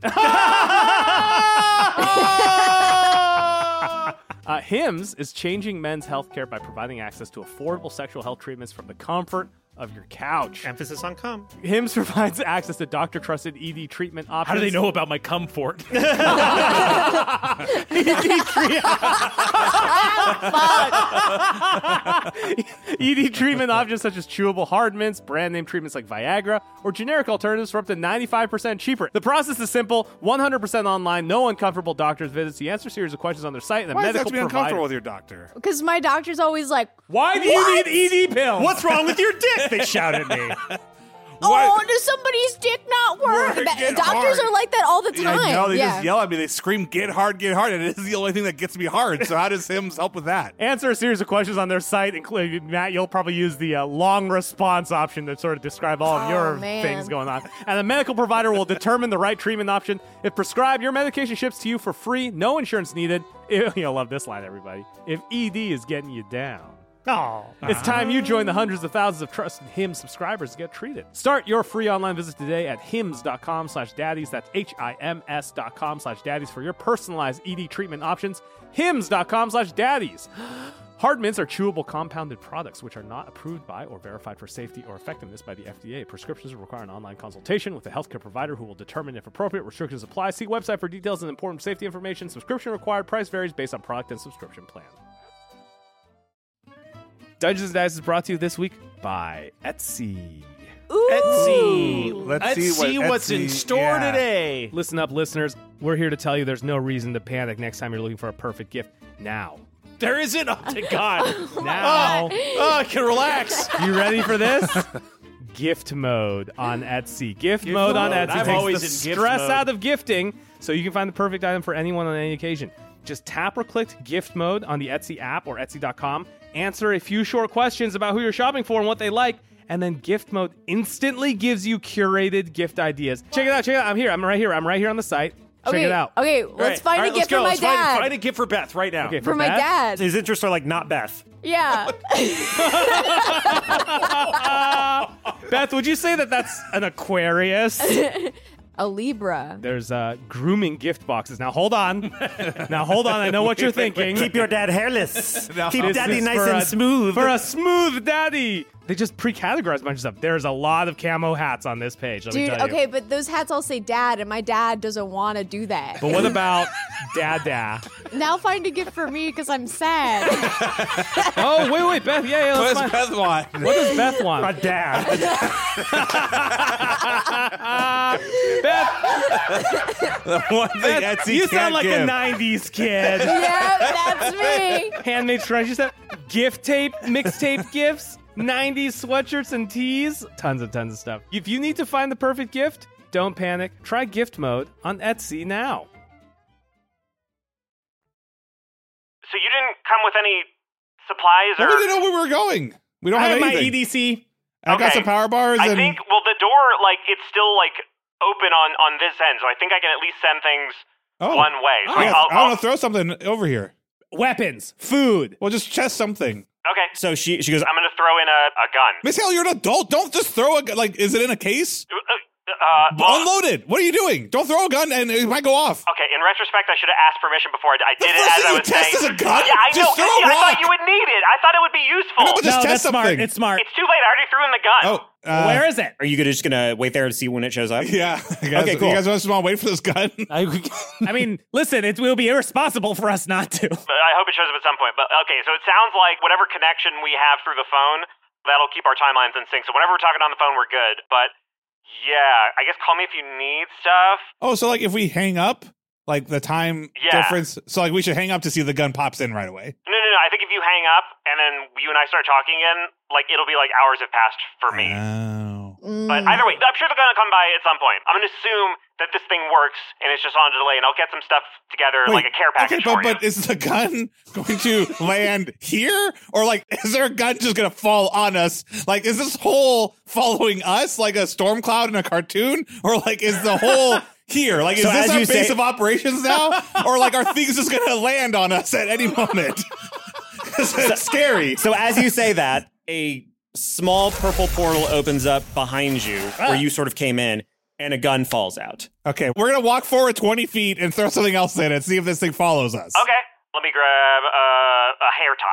Uh, Hims is changing men's healthcare by providing access to affordable sexual health treatments from the comfort of your couch. Emphasis on cum. Hims provides access to doctor-trusted E D treatment options. How do they know about my comfort? E D treatment. E D treatment options such as chewable hard mints, brand name treatments like Viagra, or generic alternatives for up to ninety-five percent cheaper. The process is simple, one hundred percent online, no uncomfortable doctor's visits. You answer a series of questions on their site, and the Why does that medical have to be provider. uncomfortable with your doctor? Because my doctor's always like, Why do What? you need E D pills? What's wrong with your dick? They shout at me. oh, does somebody's dick not work? Work, Ba- get Doctors hard. are like that all the time. I know, they yeah. just yell at me. They scream, get hard, get hard. And it is the only thing that gets me hard. So how does Hims help with that? Answer a series of questions on their site, including, Matt, you'll probably use the uh, long response option to sort of describe all of Oh, your man. things going on. And the medical provider will determine the right treatment option. If prescribed, your medication ships to you for free, no insurance needed. You'll love this line, everybody. If E D is getting you down. Oh. It's time you join the hundreds of thousands of trusted Hims subscribers to get treated. Start your free online visit today at hims.com slash daddies. That's H-I-M-S dot com slash daddies for your personalized E D treatment options. Hims.com slash daddies. Hard mints are chewable compounded products which are not approved by or verified for safety or effectiveness by the F D A. Prescriptions require an online consultation with a healthcare provider who will determine if appropriate. Restrictions apply. See website for details and important safety information. Subscription required. Price varies based on product and subscription plan. Dungeons and Dice is brought to you this week by Etsy. Ooh. Etsy. Let's Let's see see, what what's in Etsy- store yeah. today. Listen up, listeners. We're here to tell you there's no reason to panic next time you're looking for a perfect gift. Now. There isn't. Oh, thank God. Now. Oh, I can relax. You ready for this? Gift mode on Etsy. Gift, Gift mode on mode. Etsy I'm takes always the in gift stress mode. out of gifting so you can find the perfect item for anyone on any occasion. Just tap or click gift mode on the Etsy app or Etsy dot com. Answer a few short questions about who you're shopping for and what they like, and then gift mode instantly gives you curated gift ideas. Check it out, check it out. I'm here. I'm right here. I'm right here on the site. Check okay, it out. Okay, All let's right. find All a right, gift let's go. for my Let's find- dad. Find a gift for Beth right now. Okay, for my dad. His interests are like not Beth. Yeah. Beth, would you say that that's an Aquarius? A Libra. There's uh, grooming gift boxes. Now hold on. Now hold on. I know what you're thinking. Keep your dad hairless. Keep This daddy is nice for and a- smooth. For a smooth daddy. They just pre-categorize a bunch of stuff. There's a lot of camo hats on this page. Let me Dude, tell you. okay, but those hats all say dad, and my dad doesn't want to do that. But what about dada? Now find a gift for me because I'm sad. Oh, wait, wait, Beth. Yeah, yeah. What Let's does find- Beth want? What does Beth want? a dad. Beth, The one thing Beth, Etsy you can't sound like give. a nineties kid. Yeah, that's me. Handmade treasure set, gift tape, mixtape gifts, nineties sweatshirts and tees, tons and tons of stuff. If you need to find the perfect gift, don't panic. Try gift mode on Etsy now. So you didn't come with any supplies, Well, or we didn't know where we were going. We don't I have have my anything. E D C. I got Okay. some power bars I and think. Well, the door, like, it's still like open on on this end, so I think I can at least send things oh, one way. So yeah, I'll, I I'll, want to throw something over here. Weapons, food. Well, just chest something. okay. So she she goes, I'm gonna throw in a, a gun. Miss Hale, you're an adult. Don't just throw a gun. Like, is it in a case? Uh, uh, well, Unload it. What are you doing? Don't throw a gun and it might go off. Okay, in retrospect, I should have asked permission before I, I The did it first as thing I you was test saying. is a gun? Yeah, I Just know. throw a I rock. thought you would need it. I thought it would be useful. I know, but just No, test that's smart. something. It's smart. It's too late. I already threw in the gun. Oh, uh, Where is it? are you just gonna wait there to see when it shows up? Yeah. You guys, Okay, cool. You guys want to wait for this gun? I, I mean, listen, it will be irresponsible for us not to. But I hope it shows up at some point. But okay, so it sounds like whatever connection we have through the phone, that'll keep our timelines in sync. So whenever we're talking on the phone, we're good. But yeah, I guess call me if you need stuff. Oh, so like if we hang up, like the time Yeah. difference. So like we should hang up to see if the gun pops in right away. No, no, no. I think if you hang up and then you and I start talking again, like it'll be like hours have passed for me. Oh. But either way, I'm sure they're gonna come by at some point. I'm gonna assume that this thing works and it's just on delay, and I'll get some stuff together, Wait, like a care package okay, but, for you. but is the gun going to land here? Or like, is there a gun just going to fall on us? Like, is this hole following us like a storm cloud in a cartoon? Or like, is the hole here? Like, is So this as our you base say- of operations now? Or like, are things just going to land on us at any moment? 'Cause it's scary. So as you say that, a small purple portal opens up behind you where you sort of came in, and a gun falls out. Okay, we're going to walk forward twenty feet and throw something else in and see if this thing follows us. Okay, let me grab uh, a hair tie.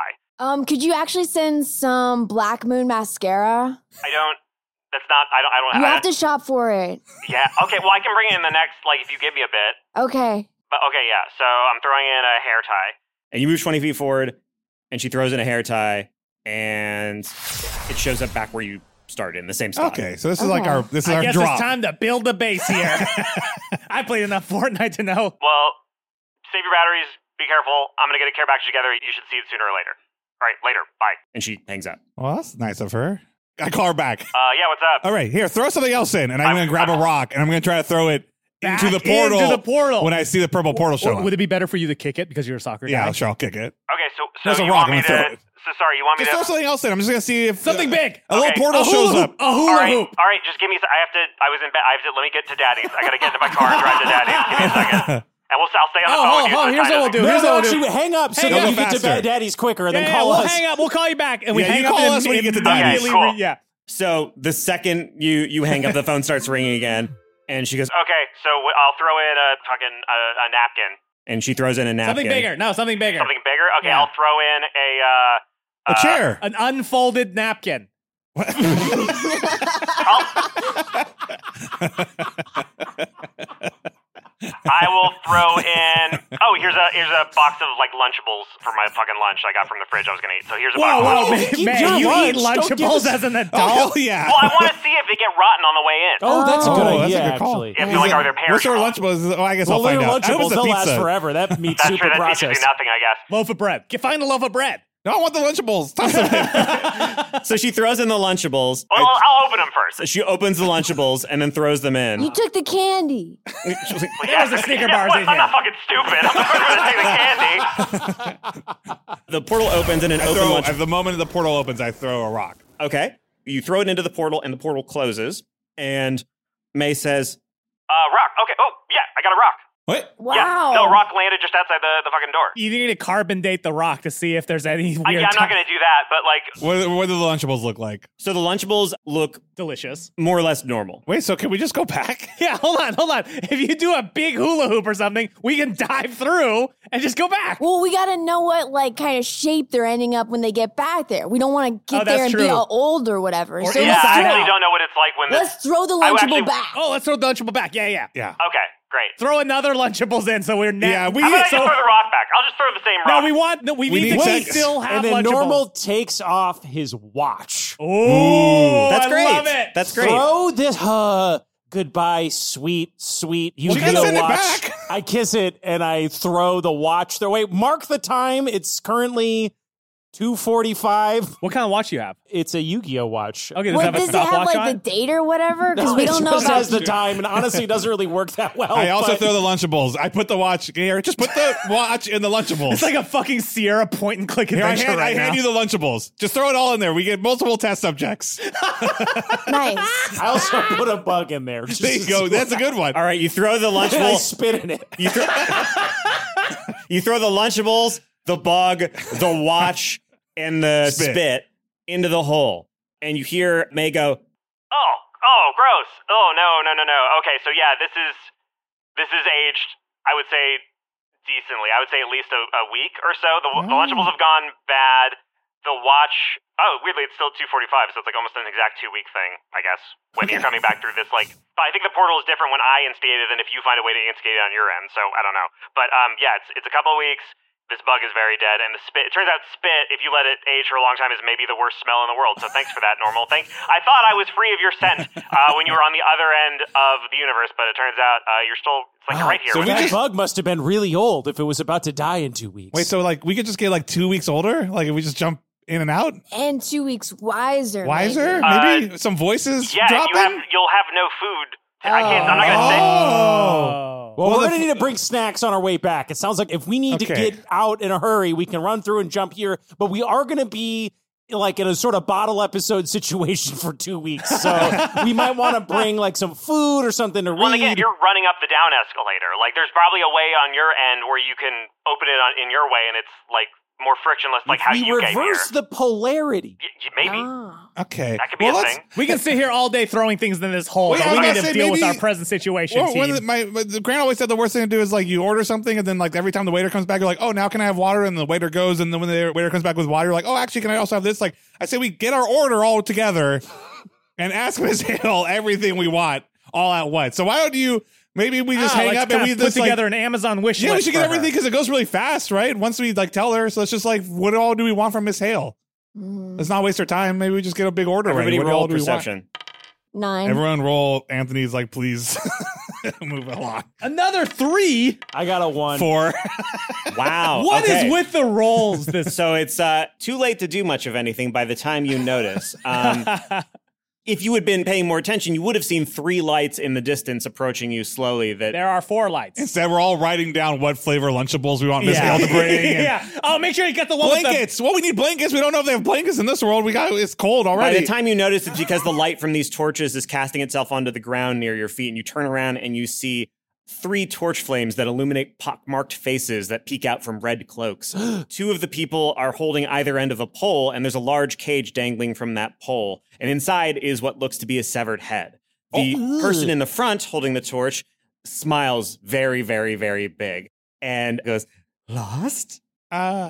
Um, could you actually send some Black Moon mascara? I don't. That's not. I don't. I don't. You I, have to shop for it. Yeah. Okay. Well, I can bring it in the next. Like, if you give me a bit. Okay. But okay, yeah. So I'm throwing in a hair tie. And you move twenty feet forward, and she throws in a hair tie, and it shows up back where you started in the same spot. Okay, so this is Okay. like our this is I our guess drop. it's time to build the base here. I played enough Fortnite to know. Well, save your batteries. Be careful. I'm gonna get a care package together. You should see it sooner or later. All right, later. Bye. And she hangs up. Well, that's nice of her. I call her back. Uh, yeah. What's up? All right, here, throw something else in, and I'm, I'm- going to grab a rock, and I'm going to try to throw it Back into the portal. into the portal. When I see the purple portal show Or up. would it be better for you to kick it because you're a soccer Yeah, guy? sure, I'll kick it. Okay. So, so There's a you rock, want me I'm gonna to? throw it. So sorry. You want me Just to? throw something else in. I'm just going to see if Something uh, big. A little Okay. portal A hula shows hoop. up. A hula All right. hoop. All right. Just give me. a se- I have to. I was in bed. I have to. Let me get to Daddy's. I gotta get into my car and drive to Daddy's. Give me a second. And we'll. I'll stay on the Oh, phone. oh, with you oh, for the here's time what we'll do. being. No, Here's no, what we'll actually, do. hang up so Hang that up. you get to Faster. Daddy's quicker, and Yeah, then yeah, call we'll us. hang up. We'll call you back, and we Yeah, hang you up. call and us when you get to immediately Daddy's. re- Cool. Yeah. So the second you you hang up, the phone starts ringing again, and she goes, Okay. So w- I'll throw in a fucking a, a napkin. and she throws in a napkin. Something bigger. No, something bigger. Something bigger. Okay. Yeah. I'll throw in a. Uh, A chair. An unfolded napkin. I will throw in. Oh, here's a here's a box of like Lunchables for my fucking lunch I got from the fridge I was gonna eat. So here's a Whoa, box. whoa, Of man, keep man, your you lunch. eat Don't give Lunchables us- as an adult? Oh, hell yeah. Well, I want to see if they get rotten on the way in. Oh, that's a Oh, good that's a idea, good call. actually. Yeah, so like, are there What's our perishables? Lunchables? Oh, I guess Well, I'll find little out. I hope Lunchables, it's a they'll last pizza. forever. That meat's That's super true. That teaches processed. you nothing, I guess. Loaf of bread. Get find a loaf of bread. No, I want the Lunchables. Toss them in. So she throws in the Lunchables. Well, I'll, I'll open them first. So she opens the Lunchables and then throws them in. You took the candy. She's like, There's a Snicker bars what? in I'm here. not fucking stupid. I'm not going to take the candy. the portal opens and an I open throw, lunch. at the moment the portal opens, I throw a rock. Okay. You throw it into the portal and the portal closes. And May says, Uh, rock. Okay. Oh, yeah. I got a rock. What? Wow. Yeah. No, rock landed just outside the, the fucking door. You need to carbon date the rock to see if there's any weird. I, yeah, I'm not going to do that, but like, What, what do the Lunchables look like? so the Lunchables look delicious. more or less normal. Wait, so can we just go back? Yeah, hold on, hold on. If you do a big hula hoop or something, we can dive through and just go back. Well, we got to know what like kind of shape they're ending up when they get back there. We don't want to Oh, get that's there and true. be all old or whatever. Or so yeah, let's I throw, really don't know what it's like when let's this. throw the I Lunchable actually- back. Oh, let's throw Lunchable back. Yeah, yeah. Yeah. Okay, great. Throw another Lunchables in so we're net. Yeah, we How about I so just throw the rock back? I'll just throw the same No, rock. we want. No, we, We need, need to to- still have And then Lunchables. Normal takes off his watch. Oh, That's I great. love it. That's great. Throw this. Uh, goodbye, sweet, sweet Well, Yu-Gi-Oh you can send it watch. back. I kiss it and I throw the watch. There. Wait, mark the time. It's currently two forty-five. What kind of watch do you have? It's a Yu-Gi-Oh watch. Okay, does it Wait, have a does it have stopwatch like on the it? date or whatever? Because No, we it don't know just about has the time, and honestly, it doesn't really work that well. I also but- throw the Lunchables. I put the watch here. Just put the watch in the Lunchables. It's like a fucking Sierra point and click here, I adventure hand, right I hand now. you the Lunchables. Just throw it all in there. We get multiple test subjects. Nice. I also put a bug in there. just There you to go. see That's a what good one. All right, you throw the I- and I Lunchable. spit in it. You throw, you throw the Lunchables, the bug, the watch, and the Spit. spit. into the hole. And you hear May go, Oh, oh, gross. Oh, no, no, no, no. Okay, so yeah, this is this is aged, I would say, decently. I would say at least a, a week or so. The, the Lunchables have gone bad. The watch, oh, weirdly, it's still two forty-five, so it's like almost an exact two-week thing, I guess, when you're coming back through this, like, but I think the portal is different when I instigate it than if you find a way to instigate it on your end, so I don't know. But, um, yeah, it's it's a couple of weeks. This bug is very dead, and the spit, it turns out spit, if you let it age for a long time, is maybe the worst smell in the world, so thanks for that, Normal. Thanks. I thought I was free of your scent uh, when you were on the other end of the universe, but it turns out uh, you're still, it's like Wow, right here. so with that me. just- bug must have been really old if it was about to die in two weeks. Wait, so like we could just get like two weeks older? Like if we just jump in and out? And two weeks wiser. Wiser? maybe. Maybe some voices Yeah, drop you have, in? you'll have no food. I can't, I'm not going to say. Oh. Well, Well, we're the going to f- need to bring snacks on our way back. It sounds like if we need to Okay. get out in a hurry, we can run through and jump here. But we are going to be like in a sort of bottle episode situation for two weeks. So we might want to bring like some food or something to Well, and read. again, you're running up the down escalator. Like, there's probably a way on your end where you can open it on in your way, and it's like more frictionless, like how we you came here. reverse the polarity. Y- y- maybe. Ah. Okay. That could be well, a let's- thing. We can sit here all day throwing things in this hole, Wait, but I we was need gonna to say, deal with maybe- our present situation, Well, one team. of the, my, my the Grant always said the worst thing to do is like you order something and then like every time the waiter comes back you're like, oh, now can I have water? And the waiter goes and then when the waiter comes back with water you're like, oh, actually can I also have this? Like I say we get our order all together and ask Miz Hale everything we want all at once. So why don't you maybe we just Ah, hang let's up and kinda we put just together like, an Amazon wish yeah, we list should get for everything her. because it goes really fast, right? Once we like tell her, so it's just like, what all do we want from Miss Hale? Mm. Let's not waste our time. Maybe we just get a big order. Everybody ready. What roll all do we want? perception. Nine. Everyone roll. Anthony's like, please move along. Another three? I got a one. Four. Wow. What is okay. with the rolls? This So it's uh, too late to do much of anything by the time you notice. Um, if you had been paying more attention, you would have seen three lights in the distance approaching you slowly. That There are four lights. Instead, we're all writing down what flavor Lunchables we want Miss Yeah. Hale to bring. and yeah. Oh, make sure you get the one with the Blankets. Well, we need blankets. We don't know if they have blankets in this world. We got it's cold by already. the time you notice, it's because the light from these torches is casting itself onto the ground near your feet, and you turn around and you see three torch flames that illuminate pockmarked faces that peek out from red cloaks. Two of the people are holding either end of a pole, and there's a large cage dangling from that pole. And inside is what looks to be a severed head. The Oh, person ugh. in the front holding the torch smiles very, very, very big and goes, "Lost?" uh,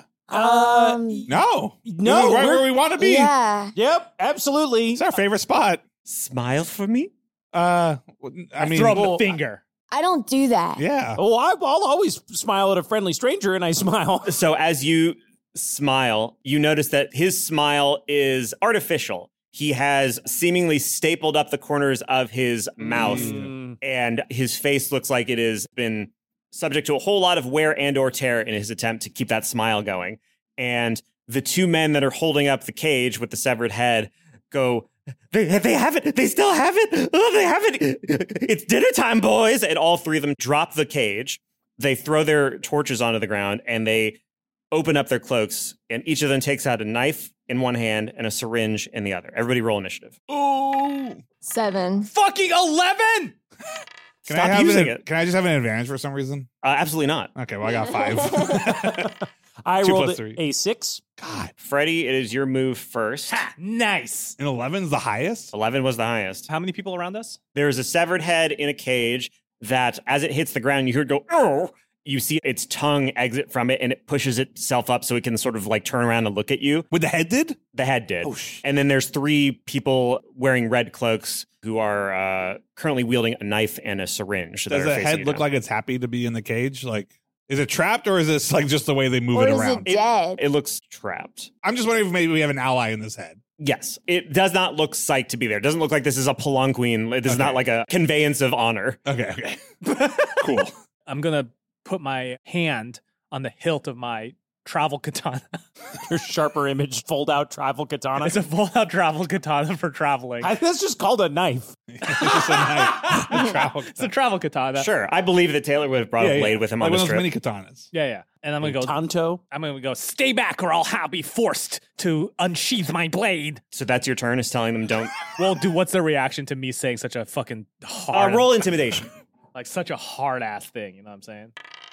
Uh, Um, no, No, We're right we're- where we want to be. Yeah. Yep, absolutely. It's our favorite spot. Smile for me? Uh, I mean, throw him well, the finger. I don't do that. yeah. Oh, I, I'll always smile at a friendly stranger, and I smile. So as you smile, you notice that his smile is artificial. He has seemingly stapled up the corners of his mouth, Mm. and his face looks like it has been subject to a whole lot of wear and or tear in his attempt to keep that smile going. And the two men that are holding up the cage with the severed head go, They, they have it. They still have it. Oh, they have it. It's dinner time, boys. And all three of them drop the cage. They throw their torches onto the ground and they open up their cloaks. And each of them takes out a knife in one hand and a syringe in the other. Everybody roll initiative. Ooh. Seven. Fucking eleven! Can Stop I have using an, it. Can I just have an advantage for some reason? Uh, absolutely not. Okay, well I got five. I Two rolled plus a- three. a six. God, Freddie, it is your move first. Ha, nice. and eleven's the highest. eleven was the highest. How many people around us? There is a severed head in a cage that, as it hits the ground, you hear it go, oh, you see its tongue exit from it and it pushes itself up so it can sort of like turn around and look at you. With the head did? The head did. Oh, sh- And then there's three people wearing red cloaks who are uh, currently wielding a knife and a syringe. that Does are the facing head you look now. like it's happy to be in the cage? Like, is it trapped or is this like just the way they move Or it is around? it dead? It looks trapped. I'm just wondering if maybe we have an ally in this head. Yes. It does not look psyched to be there. It doesn't look like this is a palanquin. This is Okay. not like a conveyance of honor. Okay, okay. Cool. I'm gonna put my hand on the hilt of my travel katana. Your sharper image fold out travel katana. It's a full-out travel katana for traveling. I, that's just called a knife. It's just a knife. A travel It's a travel katana. Sure. I believe that Taylor would have brought Yeah, a yeah. blade with him like on one this of those trip. mini katanas. Yeah, yeah. And I'm gonna go. Tonto. I'm gonna go. Stay back, or I'll ha- be forced to unsheath my blade. So that's your turn, is telling them don't. Well, dude, what's their reaction to me saying such a fucking Uh, hard, roll intimidation. like such a hard ass thing? You know what I'm saying?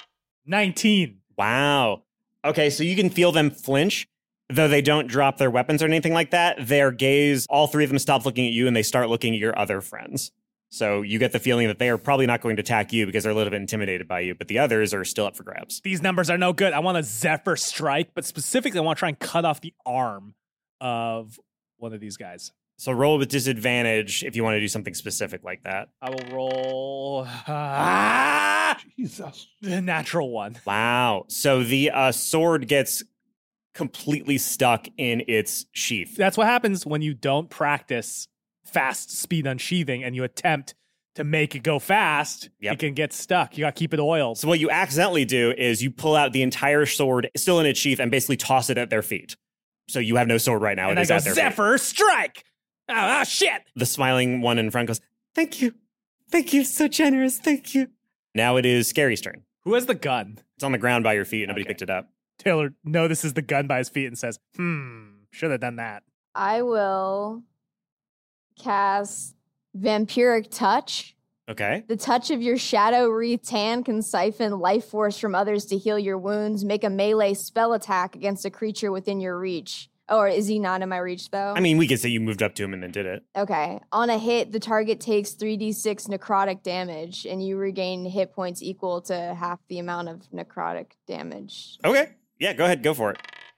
Nineteen. Wow. Okay, so you can feel them flinch, though they don't drop their weapons or anything like that. Their gaze, all three of them stop looking at you and they start looking at your other friends. So you get the feeling that they are probably not going to attack you because they're a little bit intimidated by you, but the others are still up for grabs. These numbers are no good. I want a Zephyr strike, but specifically, I want to try and cut off the arm of one of these guys. So roll with disadvantage if you want to do something specific like that. I will roll ah, Jesus. the natural one. Wow. So the uh, sword gets completely stuck in its sheath. That's what happens when you don't practice fast speed unsheathing and you attempt to make it go fast. Yep. It can get stuck. You got to keep it oiled. So what you accidentally do is you pull out the entire sword still in its sheath and basically toss it at their feet. So you have no sword right now. and it I is go, at their feet. Zephyr strike. Oh, oh, shit. The smiling one in front goes, thank you. Thank you. So generous. Thank you. Now it is Scary's turn. Who has the gun? It's on the ground by your feet. Nobody Okay. picked it up. Taylor notices the gun by his feet and says, hmm, should have done that. I will cast Vampiric Touch Okay. The touch of your shadow-wreathed hand can siphon life force from others to heal your wounds. Make a melee spell attack against a creature within your reach. Or is he not in my reach, though? I mean, we could say you moved up to him and then did it. Okay. On a hit, the target takes three d six necrotic damage, and you regain hit points equal to half the amount of necrotic damage. Okay. Yeah, go ahead. Go for it.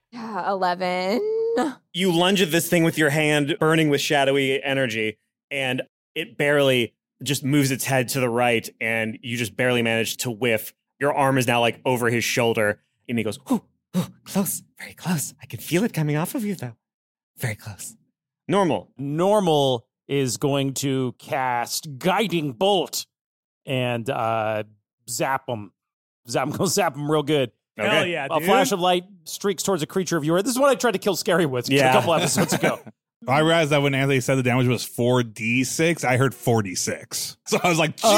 eleven. You lunge at this thing with your hand, burning with shadowy energy, and it barely just moves its head to the right, and you just barely manage to whiff. Your arm is now like over his shoulder, and he goes, whew, whew, close, very close. I can feel it coming off of you, though. Very close. Normal. Normal is going to cast Guiding Bolt and uh, zap him. Zap, I'm going to zap him real good. Okay. Hell yeah, A dude. flash of light streaks towards a creature of yours. This is what I tried to kill Scary with Yeah. a couple episodes ago. I realized that when Anthony said the damage was four d six, I heard forty-six. So I was like, gee!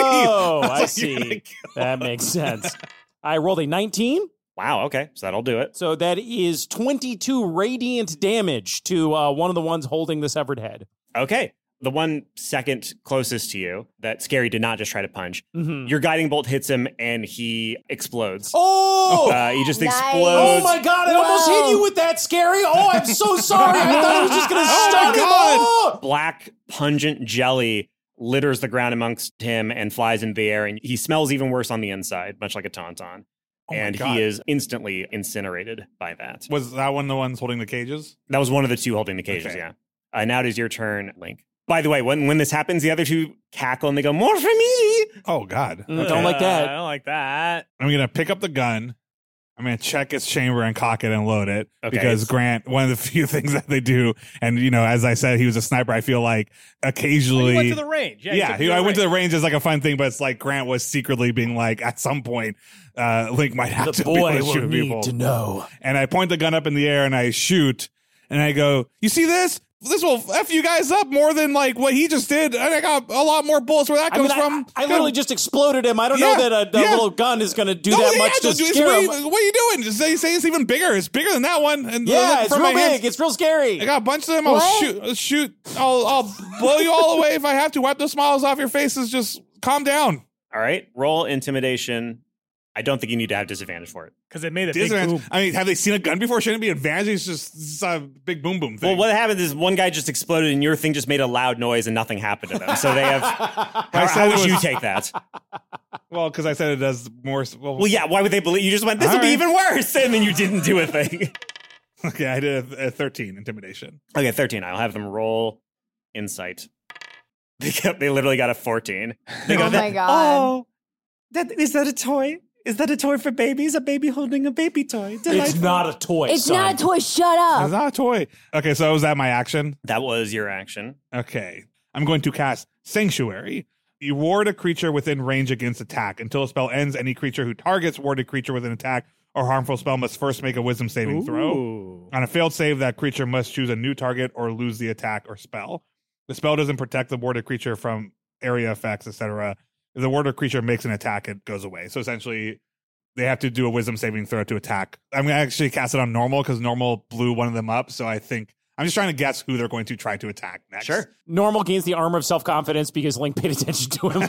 Oh, was I like, see. "You're gonna kill That makes sense. I rolled a nineteen. Wow, okay. So that'll do it. So that is twenty-two radiant damage to uh, one of the ones holding the severed head. Okay. The one second closest to you that Scary did not just try to punch, Mm-hmm. your guiding bolt hits him and he explodes. Oh! Uh, he just Nice. explodes. Oh my god, I almost Whoa. hit you with that, Scary. Oh, I'm so sorry. I thought I was just going to Oh my stun him. God. Oh! Black, pungent jelly litters the ground amongst him and flies into the air, and he smells even worse on the inside, much like a tauntaun. Oh my and God. he is instantly incinerated by that. Was that one the ones holding the cages? That was one of the two holding the cages, Okay. yeah. Uh, now it is your turn, Link. By the way, when, when this happens, the other two cackle and they go, more for me! Oh, God. Mm, Don't like Uh, that. I don't like that. I'm going to pick up the gun. I'm going to check its chamber and cock it and load it. Okay. Because Grant, one of the few things that they do, and, you know, as I said, he was a sniper, I feel like occasionally. You went to the range. Yeah, you Yeah, took he, the I went range. to the range as like a fun thing, but it's like Grant was secretly being like, at some point, uh, Link might have The to be boy able to will shoot need people. to know. And I point the gun up in the air and I shoot, and I go, you see this? This will F you guys up more than like what he just did. And I got a lot more bullets where that I comes mean, from. I, I literally just exploded him. I don't Yeah, know that a, a yeah. little gun is going to do No, that yeah, much to just- it's scare way- him. What are you doing? Just say, say it's even bigger. It's bigger than that one. And Yeah, look it's from real my hands. big. It's real scary. I got a bunch of them. I'll What? shoot. I'll shoot. I'll, I'll blow you all away if I have to. Wipe those smiles off your faces. Just calm down. All right, roll intimidation. I don't think you need to have disadvantage for it. Because it made a big Disadvantage. boom. I mean, have they seen a gun before? Shouldn't it be advantage? It's just it's a big boom boom thing. Well, what happens is one guy just exploded and your thing just made a loud noise and nothing happened to them. So they have. how I said how it would was- you take that? Well, because I said it does more. Well, Well, yeah, why would they believe? You just went, this All will be right. even worse. And then you didn't do a thing. okay, I did a, a thirteen intimidation. Okay, thirteen. I'll have them roll insight. They, got, they literally got a fourteen. They go, Oh that- my God. Oh, that, is that a toy? Is that a toy for babies? A baby holding a baby toy. It's Delightful. not a toy, It's son. not a toy. Shut up. It's not a toy. Okay, so was that my action? That was your action. Okay, I'm going to cast Sanctuary. You ward a creature within range against attack. Until a spell ends, any creature who targets warded creature with an attack or harmful spell must first make a wisdom saving throw. Ooh. On a failed save, that creature must choose a new target or lose the attack or spell. The spell doesn't protect the warded creature from area effects, et cetera. If the warded creature makes an attack, it goes away. So essentially, they have to do a wisdom saving throw to attack. I'm going to actually cast it on normal because normal blew one of them up. So I think I'm just trying to guess who they're going to try to attack next. Sure. Normal gains the armor of self-confidence because Link paid attention to him.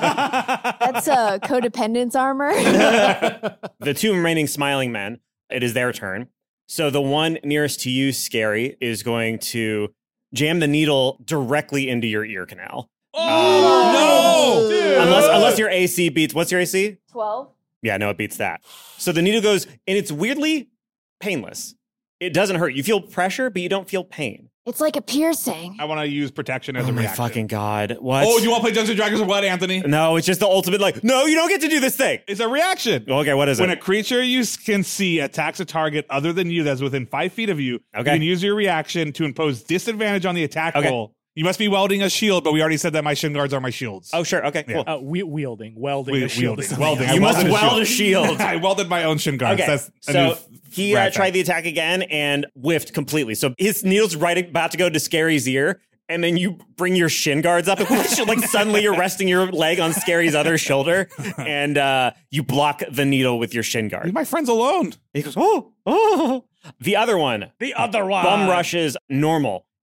That's a codependence armor. The two remaining smiling men, it is their turn. So the one nearest to you, Scary, is going to jam the needle directly into your ear canal. Oh, no! Unless unless your A C beats, what's your A C? twelve. Yeah, no, it beats that. So the needle goes, and it's weirdly painless. It doesn't hurt. You feel pressure, but you don't feel pain. It's like a piercing. I want to use protection as Oh a my reaction. fucking God. What? Oh, do you want to play Dungeons and Dragons or what, Anthony? No, it's just the ultimate, like, no, you don't get to do this thing. It's a reaction. Okay, what is When it? a creature you can see attacks a target other than you that's within five feet of you, Okay. you can use your reaction to impose disadvantage on the attack Okay. roll. You must be wielding a shield, but we already said that my shin guards are my shields. Oh, sure. Okay, cool. Uh, we- wielding, welding, We- a shield. wielding, is welding. something I You must welded weld a shield. I welded my own shin guards. Okay, That's a so new he uh, rat tried thing. the attack again and whiffed completely. So his needle's right about to go to Scary's ear, and then you bring your shin guards up, and like suddenly you're resting your leg on Scary's other shoulder, and uh, you block the needle with your shin guard. Leave my friends alone. He goes, oh, oh. The other one, The other one. bum rushes normal.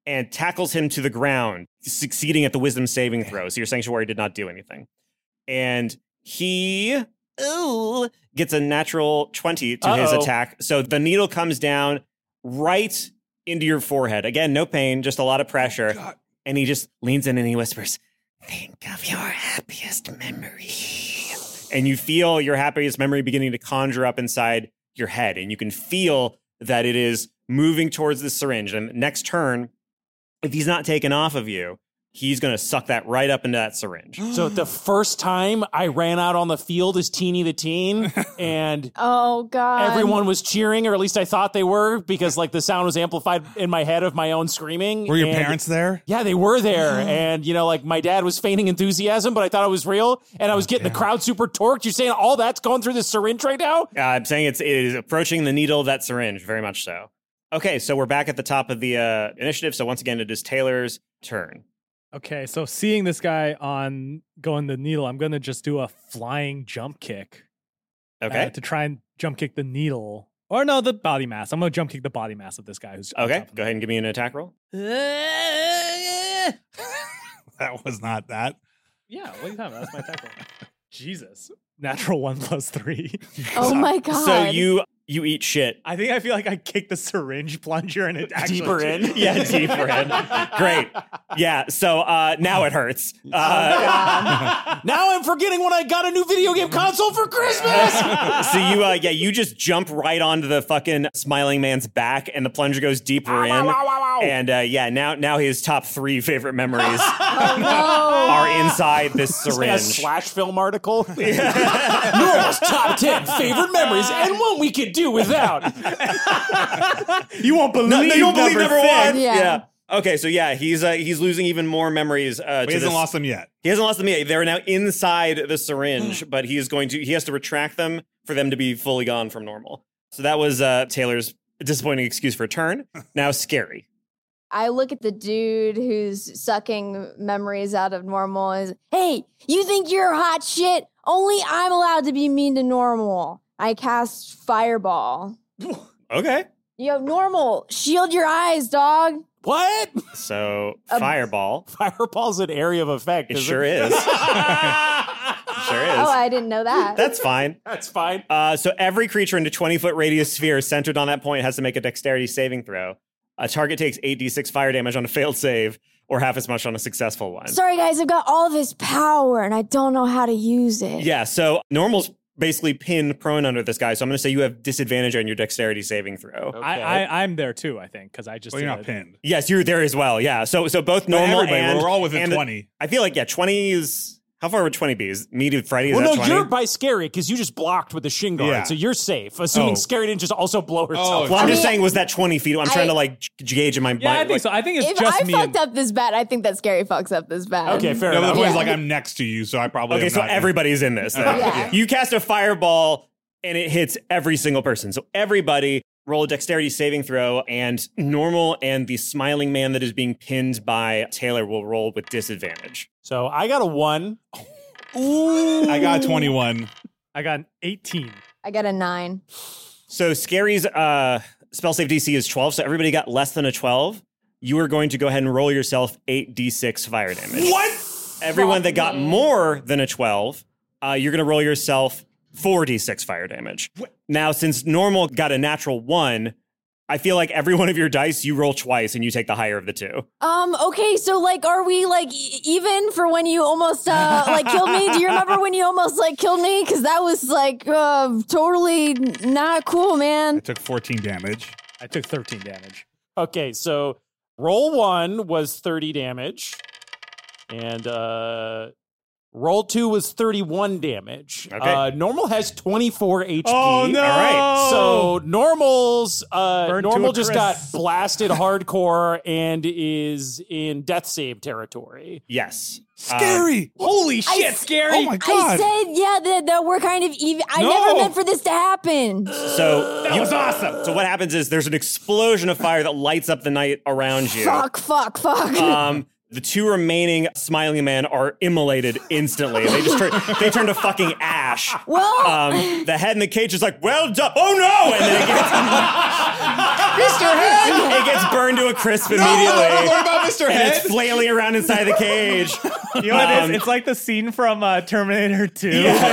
and tackles him to the ground, succeeding at the wisdom saving throw. So your sanctuary did not do anything. And he ooh, gets a natural twenty to Uh-oh. his attack. So the needle comes down right into your forehead. Again, no pain, just a lot of pressure. God. And he just leans in and he whispers, think of your happiest memory. And you feel your happiest memory beginning to conjure up inside your head. And you can feel that it is moving towards the syringe. And next turn, if he's not taken off of you, he's going to suck that right up into that syringe. So the first time I ran out on the field as Teeny the Teen, and oh god, everyone was cheering, or at least I thought they were, because like the sound was amplified in my head of my own screaming. Were your and, parents there? Yeah, they were there, and you know, like my dad was feigning enthusiasm, but I thought it was real, and I was getting the crowd super torqued. You're saying all that's going through this syringe right now? Uh, I'm saying it's it is approaching the needle of that syringe, very much so. Okay, so we're back at the top of the uh, initiative. So once again, it is Taylor's turn. Okay, so seeing this guy on going the needle, I'm going to just do a flying jump kick. Okay. Uh, to try and jump kick the needle. Or no, the body mass. I'm going to jump kick the body mass of this guy who's Okay, go ahead and give me an attack roll. That was not that. Yeah, what are you talking about? That's my attack roll. Jesus. Natural one plus three. Oh my god. So you you eat shit. I think I feel like I kicked the syringe plunger and it actually Deeper in? Yeah, deeper in. Great. Yeah, so uh, now it hurts. Uh, now I'm forgetting when I got a new video game console for Christmas. so you, uh, yeah, you just jump right onto the fucking smiling man's back, and the plunger goes deeper in. Ow, ow, ow, ow. And uh, yeah, now now his top three favorite memories oh, no. are inside this syringe. Like a slash film article. Normal's top ten favorite memories and one we could do without. You won't believe, no, no, you won't believe number, number one. Yeah. yeah. Okay, so yeah, he's uh, he's losing even more memories. Uh, But to he hasn't this. lost them yet. He hasn't lost them yet. They're now inside the syringe, but he is going to he has to retract them for them to be fully gone from normal. So that was uh, Taylor's disappointing excuse for a turn. Now Scary. I look at the dude who's sucking memories out of normal and is, hey, you think you're hot shit? Only I'm allowed to be mean to normal. I cast Fireball. Okay. Yo, normal, shield your eyes, dog. What? So Um, Fireball. Fireball's an area of effect. It isn't sure it? is. It sure is. Oh, I didn't know that. That's fine. That's fine. Uh, so every creature in a twenty-foot radius sphere centered on that point has to make a dexterity saving throw. A target takes eight d six fire damage on a failed save, or half as much on a successful one. Sorry, guys, I've got all of his power, and I don't know how to use it. Yeah, so Normal's basically pinned prone under this guy, so I'm going to say you have disadvantage on your dexterity saving throw. Okay. I, I, I'm there too, I think, because I just Well, you're did not it. pinned. Yes, you're there as well, yeah. So so both Normal everybody, and... we're all within and twenty. I feel like, yeah, twenty is... How far would twenty be? Is me to Freddy, is Well, that no, twenty? you're by Scary because you just blocked with the shin guard, Yeah. so you're safe. Assuming Oh. Scary didn't just also blow herself. Well, I'm I just mean, saying, was that twenty feet? I'm trying I- to, like, g- gauge in my mind. Yeah, I think like, so. I think it's If just I me. fucked and, up this bad, I think that Scary fucks up this bad. Okay, fair No, the enough. point is Yeah. like I'm next to you, so I probably Okay, am so not- everybody's in this. then. Yeah. You cast a fireball, and it hits every single person. So everybody roll a dexterity saving throw, and Normal and the smiling man that is being pinned by Taylor will roll with disadvantage. So I got a one. I got twenty-one. I got an eighteen. I got a nine. So Scary's uh, spell save D C is twelve, so everybody got less than a twelve. You are going to go ahead and roll yourself eight d six fire damage. What? Everyone Fuck that got me. more than a twelve, uh, you're going to roll yourself four d six fire damage. Now, since Normal got a natural one, I feel like every one of your dice, you roll twice and you take the higher of the two. Um, okay, so like, are we like e- even for when you almost uh like killed me? Do you remember when you almost like killed me? Because that was like uh totally not cool, I man. took fourteen damage. I took thirteen damage. Okay, so roll one was thirty damage, and uh, roll two was thirty-one damage. Okay. Uh, normal has twenty-four H P. Oh, no! All right. So Normal's uh, Burned to Normal a just got crisp. blasted hardcore and is in death save territory. Yes. Scary! Holy I shit, s- Scary! oh my I god! said, yeah, that, that we're kind of even. I No. never meant for this to happen. So That you- was awesome. So what happens is there's an explosion of fire that lights up the night around you. Fuck, fuck, fuck. Um, the two remaining smiling men are immolated instantly. They just turn, they turn to fucking ash. splash. Well, Um, the head in the cage is like, well done. Oh no! And then it gets, Mister Head! It gets burned to a crisp immediately. What about Mister And Head? it's flailing around inside the cage. You know what it Um, is? It's like the scene from uh, Terminator two.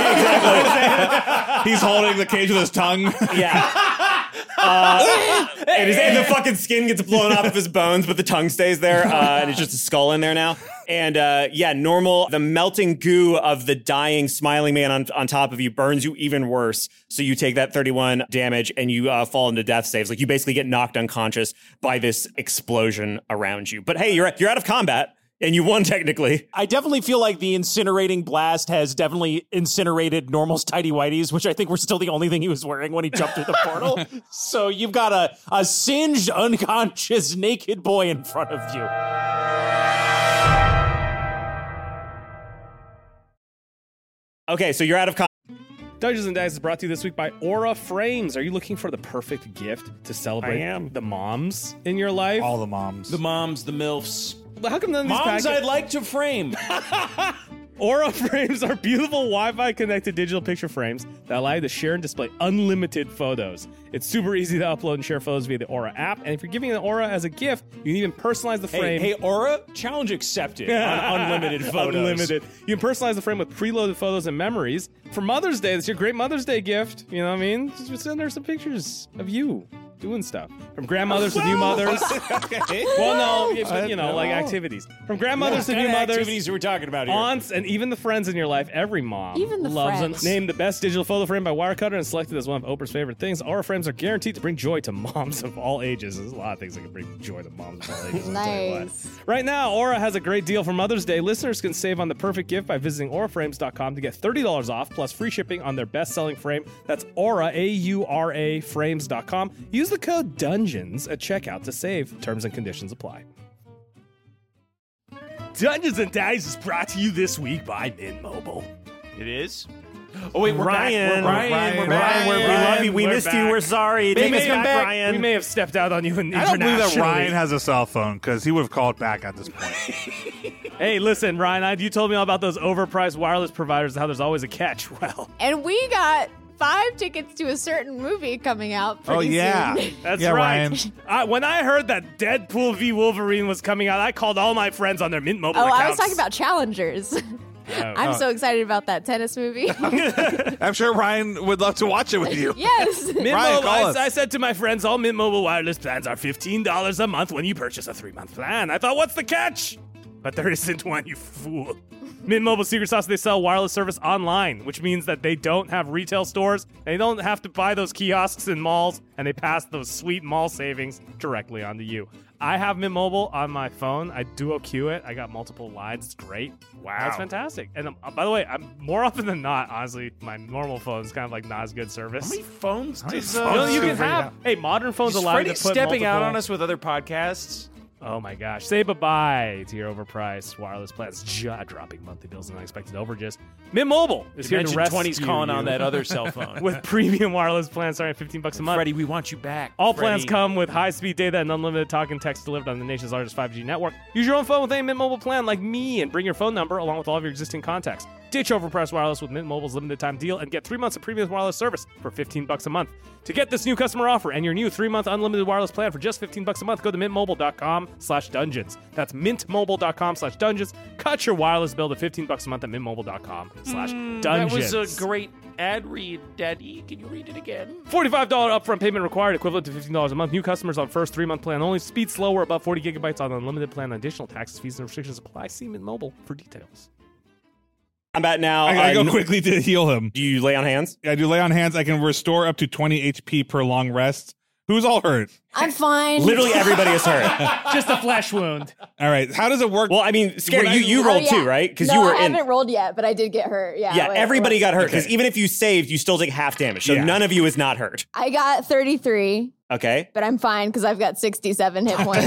He's holding the cage with his tongue. Yeah. Uh, and, his, and the fucking skin gets blown off of his bones, but the tongue stays there, uh, and it's just a skull in there now. And uh, yeah, normal, the melting goo of the dying smiling man on, on top of you burns you even worse. So you take that thirty-one damage and you uh, fall into death saves. Like you basically get knocked unconscious by this explosion around you. But hey, you're you're out of combat. And you won technically. I definitely feel like the incinerating blast has definitely incinerated Normal's tidy whities, which I think were still the only thing he was wearing when he jumped through the portal. So you've got a, a singed, unconscious, naked boy in front of you. Okay, so you're out of combat. Dungeons and Dice is brought to you this week by Aura Frames. Are you looking for the perfect gift to celebrate I am. the moms in your life? All the moms. The moms, the MILFs. How come none of these Moms packets- I'd like to frame. Aura Frames are beautiful Wi-Fi connected digital picture frames that allow you to share and display unlimited photos. It's super easy to upload and share photos via the Aura app, and if you're giving an Aura as a gift, you can even personalize the Hey, frame. hey, Aura, challenge accepted on unlimited photos. Unlimited. You can personalize the frame with preloaded photos and memories. For Mother's Day, that's your great Mother's Day gift. You know what I mean? Just send her some pictures of you doing stuff. From grandmothers to new mothers. Okay. Well, no, you- but, you know, like activities. From grandmothers What to new kind of mothers. activities are we talking about here? Aunts, and even the friends in your life. Every mom Even the loves friends. them. Named the best digital photo frame by Wirecutter and selected as one of Oprah's favorite things. Aura frames are guaranteed to bring joy to moms of all ages. There's a lot of things that can bring joy to moms of all ages. I'll tell you what. Nice. Right now, Aura has a great deal for Mother's Day. Listeners can save on the perfect gift by visiting aura frames dot com to get thirty dollars off plus free shipping on their best-selling frame. That's Aura, A U R A, frames dot com. Use the code DUNGEONS at checkout to save. Terms and conditions apply. Dungeons and Dice is brought to you this week by Mint Mobile. It is? Oh, wait, we're Ryan, back. We're Ryan, Ryan, we're back. Ryan, we We're love you. We we're missed back. you. We're sorry. Take may us come back, back. Ryan. We may have stepped out on you in I don't believe that internationally. Ryan has a cell phone because he would have called back at this point. Hey, listen, Ryan, I, you told me all about those overpriced wireless providers, how there's always a catch. Well, And we got five tickets to a certain movie coming out pretty Oh, yeah. soon. that's Yeah, right. Ryan. I, when I heard that Deadpool v Wolverine was coming out, I called all my friends on their Mint Mobile Oh, accounts. I was talking about Challengers. I'm Oh. so excited about that tennis movie. I'm sure Ryan would love to watch it with you. Yes. Mint Ryan, Mobile, call I, us. I said to my friends, all Mint Mobile wireless plans are fifteen dollars a month when you purchase a three-month plan. I thought, what's the catch? But there isn't one, you fool. Mint Mobile secret sauce, they sell wireless service online, which means that they don't have retail stores. They don't have to buy those kiosks in malls, and they pass those sweet mall savings directly onto you. I have Mint Mobile on my phone. I duo queue it. I got multiple lines. It's great. Wow. That's fantastic. And um, by the way, I'm more often than not, honestly, my normal phone is kind of like not as good service. How many phones does You uh, know, you can Figure it have. out. Hey, modern phones Is allow you Freddie to put stepping out multiple- on us with other podcasts? Oh my gosh. Say bye-bye to your overpriced wireless plans. Jaw-dropping monthly bills and unexpected overages. Mint Mobile is here to Imagine rescue twenties calling you on that other cell phone. with premium wireless plans starting at fifteen bucks a month. Freddie, we want you back. All plans Freddie. come with high-speed data and unlimited talk and text delivered on the nation's largest five G network. Use your own phone with any Mint Mobile plan like me and bring your phone number along with all of your existing contacts. Ditch overpriced wireless with Mint Mobile's limited time deal and get three months of premium wireless service for fifteen bucks a month. To get this new customer offer and your new three-month unlimited wireless plan for just fifteen bucks a month, go to mintmobile.com slash dungeons. That's mintmobile.com slash dungeons. Cut your wireless bill to fifteen bucks a month at mintmobile.com slash dungeons. That was a great ad read, Daddy. Can you read it again? forty-five dollars upfront payment required, equivalent to fifteen dollars a month. New customers on first three-month plan only. Speed slower, above forty gigabytes on unlimited plan. Additional taxes, fees, and restrictions apply. See Mint Mobile for details. Combat now. I gotta uh, go quickly to heal him. Do you lay on hands? I do lay on hands. I can restore up to twenty H P per long rest. Who's all hurt? I'm fine. Literally everybody is hurt. Just a flesh wound. All right. How does it work? Well, I mean, Scary, When I- you, you Oh, rolled yeah. too, right? Because no, you were I in. haven't rolled yet, but I did get hurt. Yeah. Yeah, wait, everybody wait. got hurt because Okay. even if you saved, you still take half damage. So Yeah. none of you is not hurt. I got thirty-three, Okay. but I'm fine because I've got sixty-seven hit points.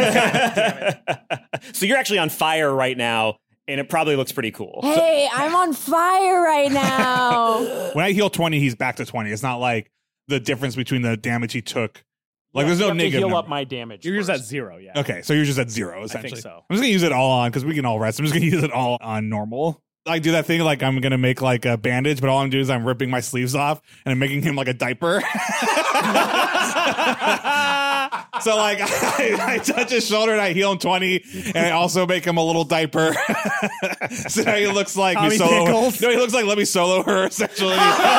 So you're actually on fire right now, and it probably looks pretty cool. Hey, I'm on fire right now. when I heal twenty, he's back to twenty. It's not like the difference between the damage he took. Like, there's You no have to negative. heal number. up my damage. You're just at first. zero, yeah. Okay, so you're just at zero, essentially. so. I'm just going to use it all on, because we can all rest. I'm just going to use it all on normal. I do that thing like I'm gonna make like a bandage, but all I'm doing is I'm ripping my sleeves off and I'm making him like a diaper. So like I, I touch his shoulder and I heal him twenty, and I also make him a little diaper. So now he looks like me solo. No, he looks like let me solo her essentially.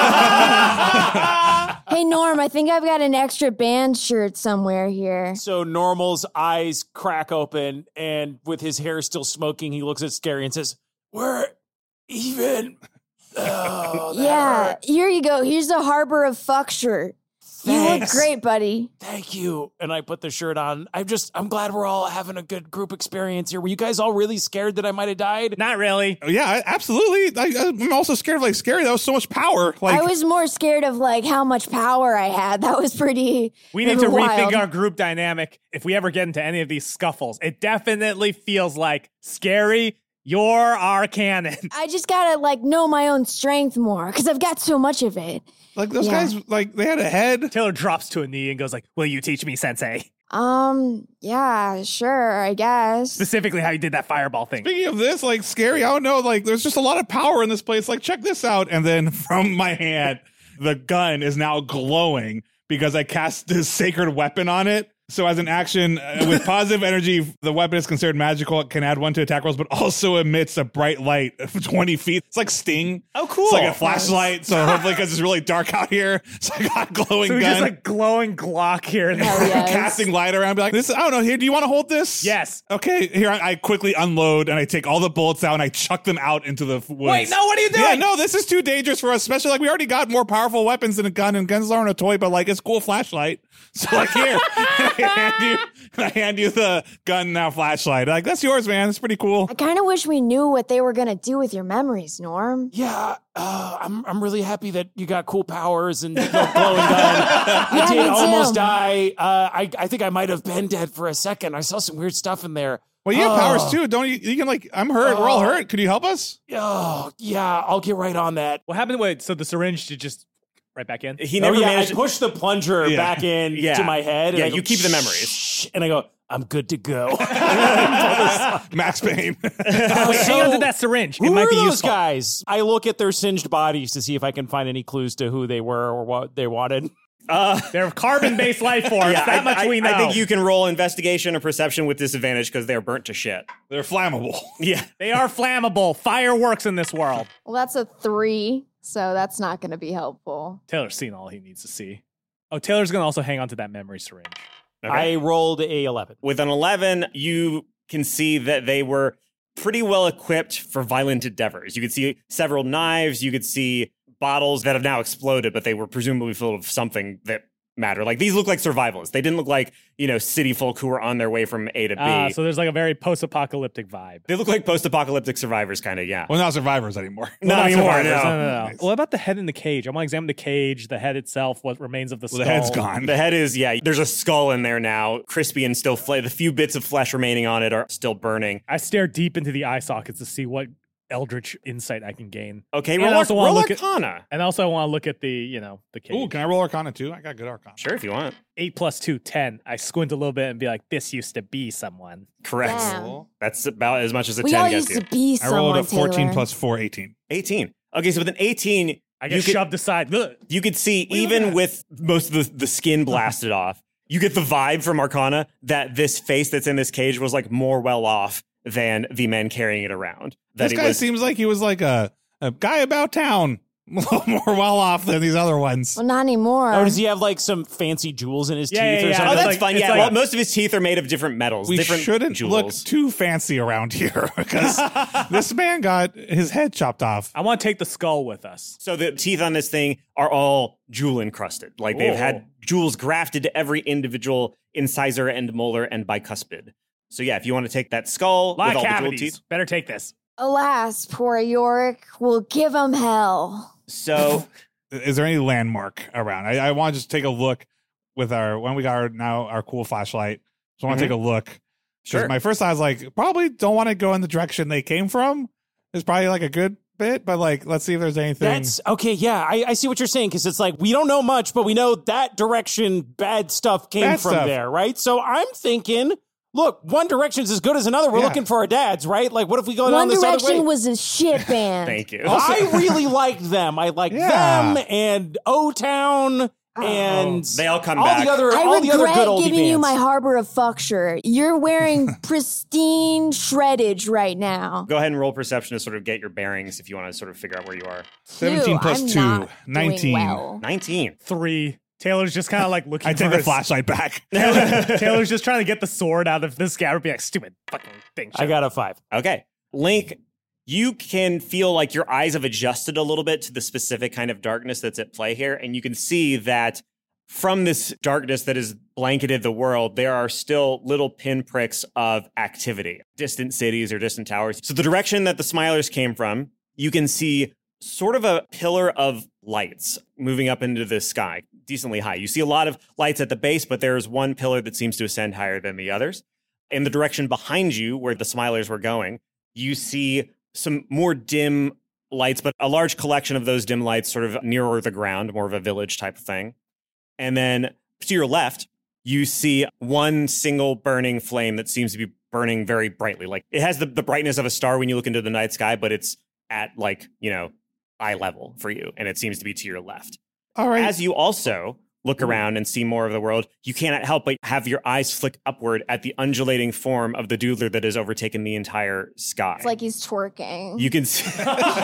Hey Norm, I think I've got an extra band shirt somewhere here. So Normal's eyes crack open, and with his hair still smoking, he looks at Scary and says, "We're even." Oh, that yeah, hurt. here you go. Here's the Harbor of Fuck shirt. You look Thanks. great, buddy. Thank you. And I put the shirt on. I'm just, I'm glad we're all having a good group experience here. Were you guys all really scared that I might have died? Not really. Oh, yeah, absolutely. I, I'm also scared of like Scary. That was so much power. Like I was more scared of like how much power I had. That was pretty. We need to wild. rethink our group dynamic if we ever get into any of these scuffles. It definitely feels like Scary, you're our cannon. I just gotta like know my own strength more because I've got so much of it. Like those Yeah. guys, like they had a head. Taylor drops to a knee and goes like, "Will you teach me, Sensei?" Um, yeah, sure, I guess. Specifically, how you did that fireball thing. Speaking of this, like Scary, I don't know, like there's just a lot of power in this place. Like check this out, and then from my hand, the gun is now glowing because I cast this sacred weapon on it. So as an action, uh, with positive energy, the weapon is considered magical. It can add one to attack rolls, but also emits a bright light of twenty feet. It's like Sting. Oh, cool. It's like a flashlight. So hopefully, because it's really dark out here, so I got a glowing So we gun. just like glowing Glock here and Hell there. yes. Casting light around, be like, this, I don't know, here, do you want to hold this? Yes. Okay, here, I, I quickly unload and I take all the bullets out and I chuck them out into the f- woods. Wait, no, what are you doing? Yeah, no, this is too dangerous for us, especially like we already got more powerful weapons than a gun, and guns aren't a toy, but like it's a cool flashlight. So like here, I hand you, I hand you the gun now flashlight. Like that's yours, man. It's pretty cool. I kind of wish we knew what they were gonna do with your memories, Norm. Yeah, uh, I'm I'm really happy that you got cool powers and you know, glowing gun. I Yeah, did me too. almost die. Uh, I I think I might have been dead for a second. I saw some weird stuff in there. Well, you have Oh. powers too, don't you? You can like, I'm hurt. We're all Oh. hurt. Could you help us? Oh yeah, I'll get right on that. What happened? Wait, so the syringe did just right back in? He Oh never yeah, managed. I push the plunger Yeah. back in Yeah. to my head. and Yeah, I go, you keep the memories. "Shh," and I go, I'm good to go. Max Payne. Wait, hang on to that syringe. Who it might are be those useful. guys? I look at their singed bodies to see if I can find any clues to who they were or what they wanted. Uh, They're carbon-based life forms. yeah, that I, much I- we know. I think you can roll investigation or perception with disadvantage because they're burnt to shit. They're flammable. Yeah. They are flammable. Fire works in this world. Well, that's a three, so that's not gonna be helpful. Taylor's seen all he needs to see. Oh, Taylor's going to also hang on to that memory syringe. I rolled a eleven. With an eleven, you can see that they were pretty well equipped for violent endeavors. You could see several knives. You could see bottles that have now exploded, but they were presumably full of something that mattered. Like these look like survivalists. They didn't look like, you know, city folk who were on their way from A to B. Ah, so there's like a very post-apocalyptic vibe. They look like post-apocalyptic survivors, kind of, yeah. Well, not survivors anymore. Not Not anymore, survivors. no. no, no, no. Nice. What about the head in the cage? I want to examine the cage, the head itself, what remains of the Well, skull. the head's gone. The head is, yeah, there's a skull in there now, crispy and still, fl- the few bits of flesh remaining on it are still burning. I stare deep into the eye sockets to see what eldritch insight I can gain. Okay, And roll, I also wanna roll look at- Arcana. And also I want to look at the, you know, the cage. Ooh, can I roll Arcana too? I got good Arcana. Sure, if you want. Eight plus two, ten. I squint a little bit and be like, this used to be someone. Correct. Damn. That's about as much as a We ten all gets used you. to be I someone. rolled a fourteen Taylor. plus four, eighteen. eighteen. Okay, so with an eighteen, I you get could, shoved aside. Ugh. you could see, even with most of the, the skin blasted off, you get the vibe from Arcana that this face that's in this cage was like more well off than the men carrying it around. That This it guy was, seems like he was like a, a guy about town. A little more well off than these other ones. Well, not anymore. Oh, does he have like some fancy jewels in his Yeah, teeth yeah, or yeah. something? Oh, It's that's like- fine. it's Yeah, like- well, most of his teeth are made of different metals. We different shouldn't jewels. look too fancy around here because this man got his head chopped off. I want to take the skull with us. So the teeth on this thing are all jewel encrusted. Like they've Whoa. had jewels grafted to every individual incisor and molar and bicuspid. So yeah, if you want to take that skull A lot with of all the jewel cavities. teeth. Better take this. Alas, poor Yorick will give him hell. So Is there any landmark around? I, I want to just take a look with our when we got our now our cool flashlight. So I want to Mhm. take a look. 'Cause Sure. My first thought was like probably don't want to go in the direction they came from. It's probably like a good bit, but like let's see if there's anything. That's okay. Yeah, I, I see what you're saying because it's like we don't know much, but we know that direction bad stuff came Bad from stuff. there, right? So I'm thinking Look, One Direction's as good as another. We're Yeah. looking for our dads, right? Like, what if we go One down this other way? Direction was a shit band. Thank you. I really liked them. I liked Yeah. them and O-Town and They all come all back. the other I all the other regret good oldie giving bands. you my Harbor of Fuck shirt. You're wearing pristine shreddage right now. Go ahead and roll perception to sort of get your bearings if you want to sort of figure out where you are. seventeen plus I'm two, not doing nineteen. well. nineteen. Three. Taylor's just kind of like looking I for take the his- flashlight back. Taylor, Taylor's just trying to get the sword out of the scabbard. Be like, stupid fucking thing. I got a five. Okay. Link, you can feel like your eyes have adjusted a little bit to the specific kind of darkness that's at play here. And you can see that from this darkness that has blanketed the world, there are still little pinpricks of activity, distant cities or distant towers. So the direction that the Smilers came from, you can see sort of a pillar of lights moving up into the sky, decently high. You see a lot of lights at the base, but there's one pillar that seems to ascend higher than the others. In the direction behind you, where the Smilers were going, you see some more dim lights, but a large collection of those dim lights sort of nearer the ground, more of a village type of thing. And then to your left, you see one single burning flame that seems to be burning very brightly. Like it has the, the brightness of a star when you look into the night sky, but it's at like, you know, eye level for you. And it seems to be to your left. All right. As you also look around and see more of the world, you cannot help but have your eyes flick upward at the undulating form of the doodler that has overtaken the entire sky. It's like he's twerking. You can see.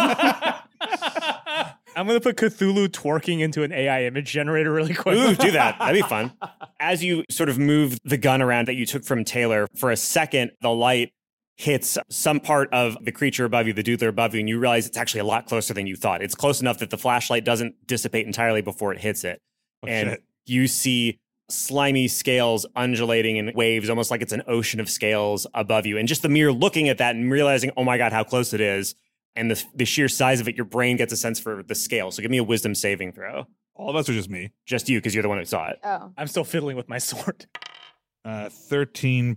I'm going to put Cthulhu twerking into an A I image generator really quick. Ooh, do that. That'd be fun. As you sort of move the gun around that you took from Taylor, for a second, the light hits some part of the creature above you, the doodler above you, and you realize it's actually a lot closer than you thought. It's close enough that the flashlight doesn't dissipate entirely before it hits it. Oh, and shit. you see slimy scales undulating in waves, almost like it's an ocean of scales above you. And just the mere looking at that and realizing, oh my God, how close it is, and the, the sheer size of it, your brain gets a sense for the scale. So give me a wisdom saving throw. All of us are just me. Just you, because you're the one who saw it. Oh. I'm still fiddling with my sword. Uh, thirteen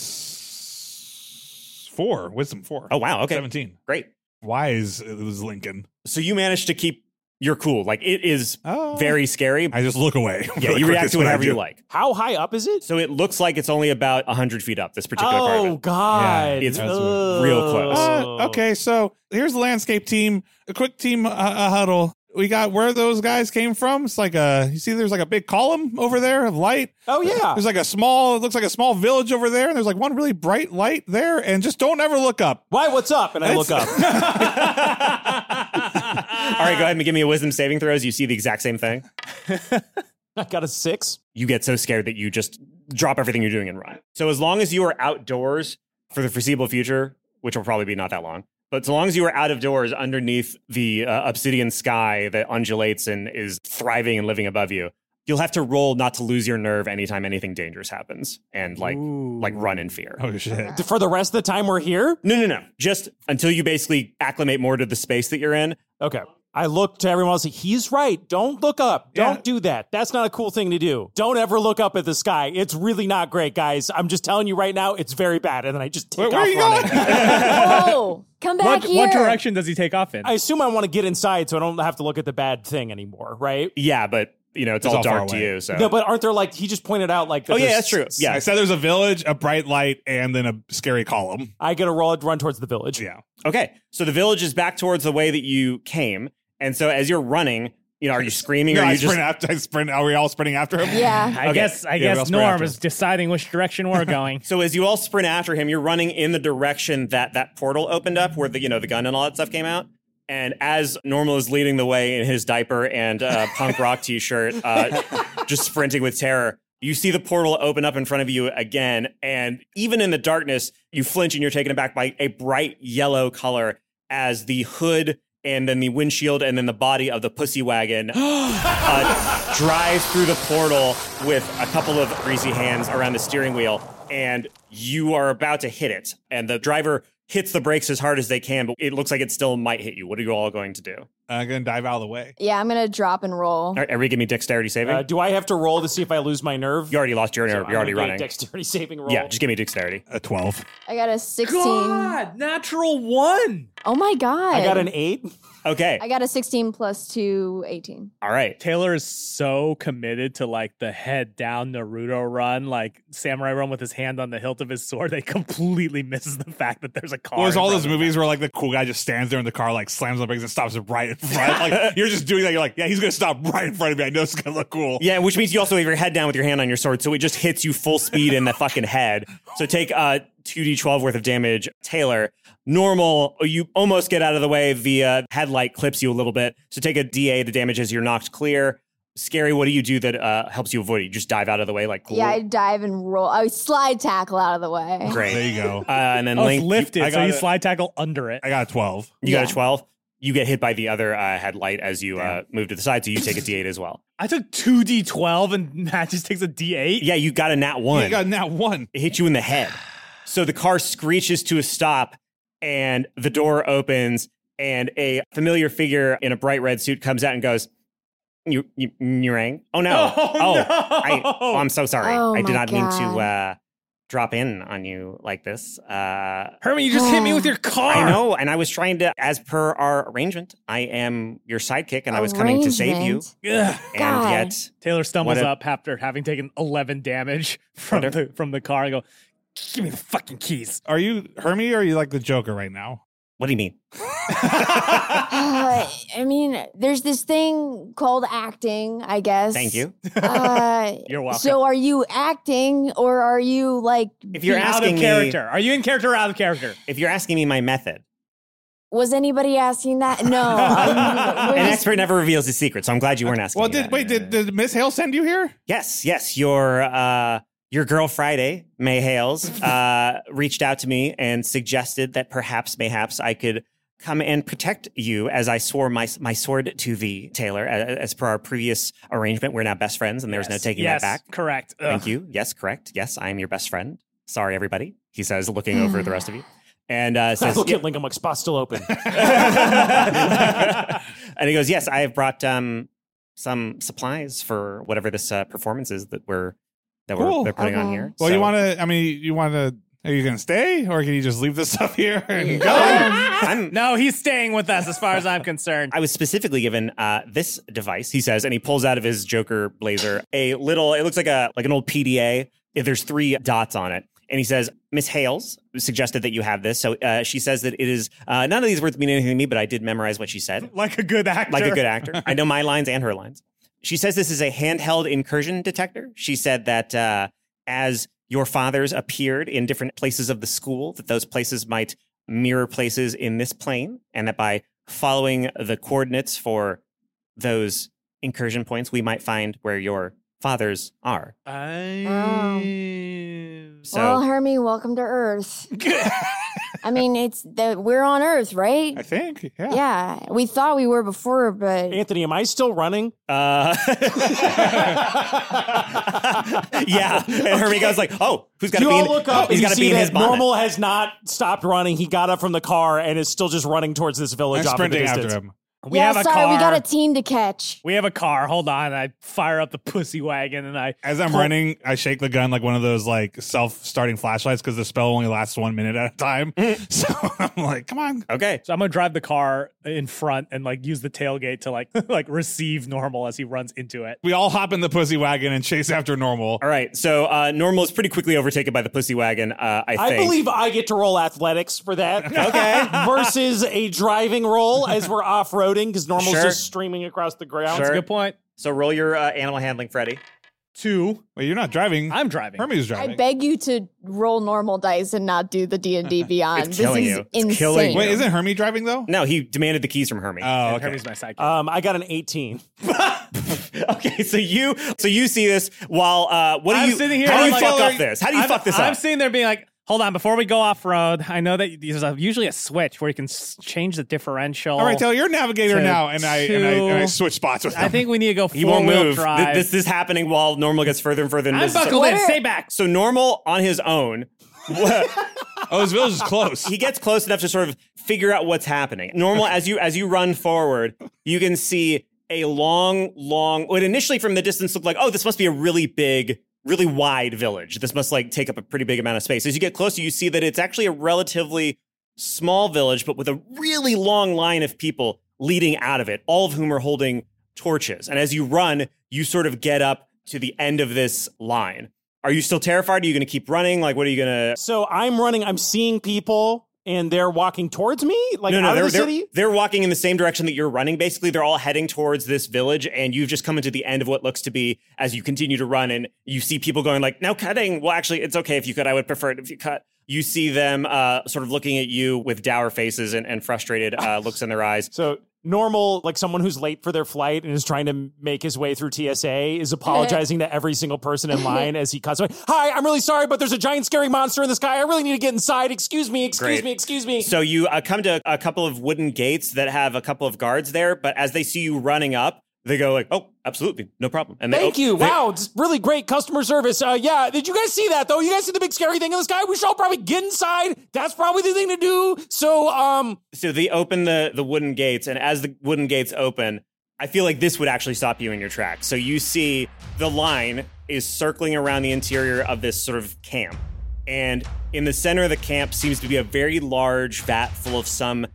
plus four. Wisdom four. Oh, wow. Okay. seventeen. Great. Wise it was Lincoln. So you managed to keep your cool. Like, it is Oh. very scary. I just look away. Yeah, really you quick react is to it what I however you do. like. How high up is it? So it looks like it's only about one hundred feet up, this particular part of Oh it. God, It's Ugh. real close. Uh, okay, so here's the landscape team. A quick team uh, uh, huddle. We got where those guys came from. It's like a, you see there's like a big column over there of light. Oh yeah, There's like a small, it looks like a small village over there. And there's like one really bright light there. And just don't ever look up. why? What's up? And I look up. All right, go ahead and give me a wisdom saving throw as you see the exact same thing. I got a six. You get so scared that you just drop everything you're doing and run. So as long as you are outdoors for the foreseeable future, which will probably be not that long, but so long as you are out of doors underneath the uh, obsidian sky that undulates and is thriving and living above you, you'll have to roll not to lose your nerve anytime anything dangerous happens and like Ooh. like run in fear. Oh, shit. For the rest of the time we're here. No, no, no. Just until you basically acclimate more to the space that you're in. Okay. I look to everyone else. He's right. Don't look up. Don't Yeah. do that. That's not a cool thing to do. Don't ever look up at the sky. It's really not great, guys. I'm just telling you right now, it's very bad. And then I just take Where, where off are you running. going? Oh, come back What, here. what direction does he take off in? I assume I want to get inside so I don't have to look at the bad thing anymore, right? Yeah, but you know, it's, It's all all far dark to away. you. So No, but aren't there like, he just pointed out like, that Oh, yeah, there's- that's true. Yeah. I said there's a village, a bright light, and then a scary column. I get a roll, run towards the village. Yeah. Okay, so the village is back towards the way that you came, and so as you're running, you know, are you screaming No, or are I you sprint just? after. I sprint. Are we all sprinting after him? Yeah. I Okay. guess I Yeah, we all guess sprint Norm after is him. deciding which direction we're going. So as you all sprint after him, you're running in the direction that that portal opened up, where the you know the gun and all that stuff came out. And as Normal is leading the way in his diaper and uh, punk rock t-shirt, uh, just sprinting with terror, you see the portal open up in front of you again. And even in the darkness, you flinch and you're taken aback by a bright yellow color as the hood and then the windshield and then the body of the pussy wagon uh, drives through the portal with a couple of greasy hands around the steering wheel. And you are about to hit it. And the driver hits the brakes as hard as they can, but it looks like it still might hit you. What are you all going to do? I'm going to dive out of the way. Yeah, I'm gonna drop and roll. All right, everybody give me dexterity saving. Uh, do I have to roll to see if I lose my nerve? You already lost your So nerve. I'm You're already gonna get a running. Dexterity saving roll. Yeah, just give me dexterity. A twelve. I got a sixteen. God, natural one. Oh my god. I got an eight. Okay. I got a sixteen plus two, eighteen. All right. Taylor is so committed to like the head down Naruto run, like samurai run with his hand on the hilt of his sword. They completely misses the fact that there's a car. Well, there's in all front those of them. movies where like the cool guy just stands there in the car, like slams on the brakes and stops it right in front. Like you're just doing that. You're like, yeah, he's gonna stop right in front of me. I know it's gonna look cool. Yeah, which means you also have your head down with your hand on your sword, so it just hits you full speed in the fucking head. So take uh two d twelve worth of damage. Taylor, normal, you almost get out of the way. The uh, headlight clips you a little bit. So take a D eight to damage as you're knocked clear. Scary, what do you do that uh, helps you avoid it? You just dive out of the way like cool? Yeah, I dive and roll. I slide tackle out of the way. Great. There you go. Uh, and then Oh, Link, it's lifted, I so got you it. slide tackle under it. I got a twelve. you, you got Yeah. a twelve. You get hit by the other uh, headlight as you uh, move to the side, so you take a D eight as well. I took two d twelve and Matt just takes a d eight. Yeah, you got a nat one. You got that one. It hit you in the head. So the car screeches to a stop and the door opens and a familiar figure in a bright red suit comes out and goes, you, you, you rang? Oh no. Oh, oh, no. I, oh, I'm so sorry. Oh, I did my not mean to God. uh, drop in on you like this. Uh, Herman, you just hit me with your car. I know. And I was trying to, as per our arrangement, I am your sidekick and I was coming to save you. Arrangement? Ugh. And God. yet, Taylor stumbles What a- up after having taken eleven damage from What the from the car and go, give me the fucking keys. Are you Hermie or are you like the Joker right now? what do you mean? Uh, I mean, there's this thing called acting, I guess. Thank you. Uh, You're welcome. So are you acting or are you like, If you're being- Out asking of me- character. Are you in character or out of character? If you're asking me my method, was anybody asking that? No. I'm- we're an just- expert never reveals his secret, so I'm glad you weren't asking Well, me did that. wait, did, did Miss Hale send you here? Yes, yes. Your uh, your girl Friday, May Hales, uh, reached out to me and suggested that perhaps, mayhaps, I could come and protect you as I swore my my sword to thee, Taylor. As, as per our previous arrangement, we're now best friends, and there's no taking yes, that back. Correct. Thank Ugh. you. Yes, correct. Yes, I am your best friend. Sorry, everybody. He says, looking over at the rest of you, and uh, I says, look "Yeah." at Lincoln, like, spot's still open. And he goes, yes, I have brought um, some supplies for whatever this uh, performance is that we're that we're Cool. they're putting on Okay. here. Well, So- you want to? I mean, you want to? Are you going to stay, or can you just leave this stuff here and go? I'm, No, he's staying with us as far as I'm concerned. I was specifically given uh, this device, he says, and he pulls out of his Joker blazer a little, it looks like a like an old P D A. There's three dots on it. And he says, Miss Hales suggested that you have this. So uh, she says that it is, uh, none of these words mean anything to me, but I did memorize what she said. Like a good actor. Like a good actor. I know my lines and her lines. She says this is a handheld incursion detector. She said that uh, as your fathers appeared in different places of the school, that those places might mirror places in this plane, and that by following the coordinates for those incursion points, we might find where your fathers are. I... So well, Hermie, welcome to Earth. I mean, it's the we're on Earth, right? I think. Yeah. Yeah, we thought we were before, but Anthony, am I still running? Uh, yeah. And Hermie goes like, oh, who's got to You be all in, look up he's and you got to see be in that his bonnet. Normal has not stopped running. He got up from the car and is still just running towards this I'm village off in the sprinting distance. after him. We yeah, have a sorry, car. we got a team to catch. We have a car. Hold on. I fire up the pussy wagon and I. As I'm pull- running, I shake the gun like one of those like self-starting flashlights because the spell only lasts one minute at a time. So I'm like, come on. Okay. So I'm gonna drive the car in front and like use the tailgate to like like receive Normal as he runs into it. We all hop in the pussy wagon and chase after Normal. All right. So uh, Normal is pretty quickly overtaken by the pussy wagon, uh, I I think. believe I get to roll athletics for that. Okay. Versus a driving roll as we're off-roading because Normal's Sure. just streaming across the ground. That's Sure. a good point. So roll your uh, animal handling, Freddy. Two. Wait, you're not driving. I'm driving. Hermie's I driving. beg you to roll normal dice and not do the D and D Beyond. It's this killing is you. It's insane. killing you. Wait, isn't Hermie driving though? No, he demanded the keys from Hermie. Oh, And okay. Hermie's my sidekick. Um, I got an eighteen. Okay, so you so you see this while uh, what do I'm you sitting here how do I'm you like- fuck up this? How do you I'm, fuck this I'm up? sitting there being like, hold on, before we go off road, I know that there's a, usually a switch where you can s- change the differential. All right, Taylor, you're navigator To now, and I, and I and I two. switch spots with him. I think we need to go He won't four-wheel move. drive. Th- This is happening while Normal gets further and further into I'm this. buckled in. What are- Stay back. So Normal on his own Oh, his village is close. He gets close enough to sort of figure out what's happening. Normal, as you as you run forward, you can see a long, long, what initially from the distance looked like, oh, this must be a really big, really wide village. This must like take up a pretty big amount of space. As you get closer, you see that it's actually a relatively small village, but with a really long line of people leading out of it, all of whom are holding torches. And as you run, you sort of get up to the end of this line. Are you still terrified? Are you going to keep running? Like, what are you going to... So I'm running, I'm seeing people... And they're walking towards me, like no, no, out they're, of the they're, city? They're walking in the same direction that you're running. Basically, they're all heading towards this village, and you've just come into the end of what looks to be as you continue to run, and you see people going like, no cutting. Well, actually, it's okay if you cut. I would prefer it if you cut. You see them uh, sort of looking at you with dour faces and, and frustrated uh, looks in their eyes. So normal, like someone who's late for their flight and is trying to make his way through T S A is apologizing to every single person in line as he cuts away. Hi, I'm really sorry, but there's a giant scary monster in the sky. I really need to get inside. Excuse me, excuse Great. me, excuse me. So you uh, come to a couple of wooden gates that have a couple of guards there, but as they see you running up, they go like, oh, absolutely, no problem. And they, Thank oh, you. they, Wow, it's really great customer service. Uh, yeah, did you guys see that, though? You guys see the big scary thing in the sky? We should all probably get inside. That's probably the thing to do. So, um... So they open the, the wooden gates, and as the wooden gates open, I feel like this would actually stop you in your tracks. So you see the line is circling around the interior of this sort of camp. And in the center of the camp seems to be a very large vat full of some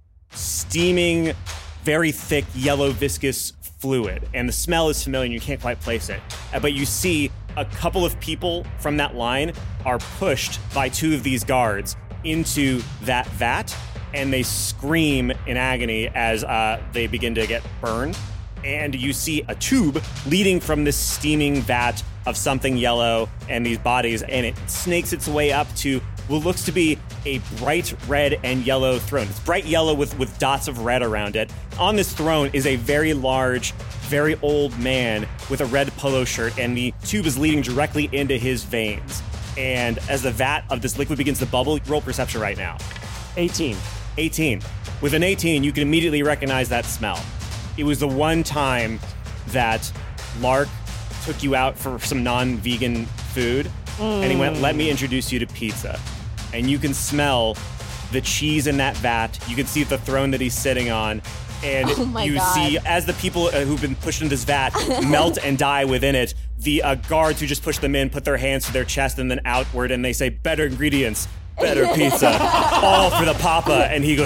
steaming, very thick, yellow, viscous fluid. And the smell is familiar and you can't quite place it. Uh, but you see a couple of people from that line are pushed by two of these guards into that vat, and they scream in agony as uh, they begin to get burned. And you see a tube leading from this steaming vat of something yellow and these bodies, and it snakes its way up to what looks to be a bright red and yellow throne. It's bright yellow with, with dots of red around it. On this throne is a very large, very old man with a red polo shirt, and the tube is leading directly into his veins. And as the vat of this liquid begins to bubble, roll perception right now. eighteen. eighteen. With an eighteen, you can immediately recognize that smell. It was the one time that Lark took you out for some non-vegan food, mm. and he went, let me introduce you to pizza. And you can smell the cheese in that vat. You can see the throne that he's sitting on. And oh my you God. see, as the people uh, who've been pushed into this vat melt and die within it, the uh, guards who just pushed them in put their hands to their chest and then outward, and they say, better ingredients, better pizza, all for the papa. And he goes,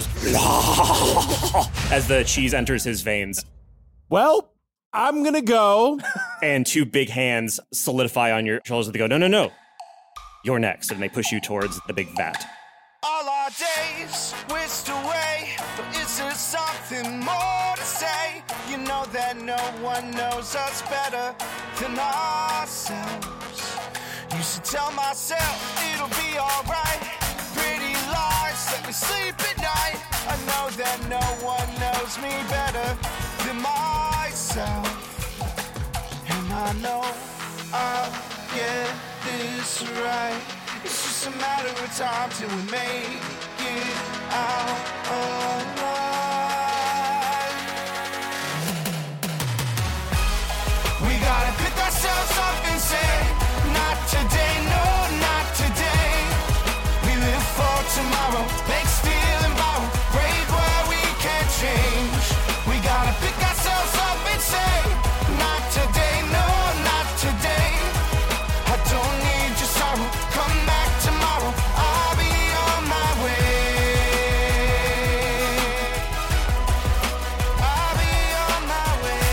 as the cheese enters his veins. Well, I'm gonna go. And two big hands solidify on your shoulders. They go, no, no, no. You're next. And they push you towards the big vat. All our days whisked away, but is there something more to say? You know that no one knows us better than ourselves. Used to tell myself it'll be alright. Pretty lies let me sleep at night. I know that no one knows me better than myself. And I know I'll get this right. It's just a matter of time till we make it out alive. We gotta pick ourselves up and say, not today, no, not today. We live for tomorrow, make, steal, and borrow. Break where we can't change. We gotta pick ourselves up and say, not today, no, not today. I don't need your sorrow, come back tomorrow. I'll be on my way. I'll be on my way.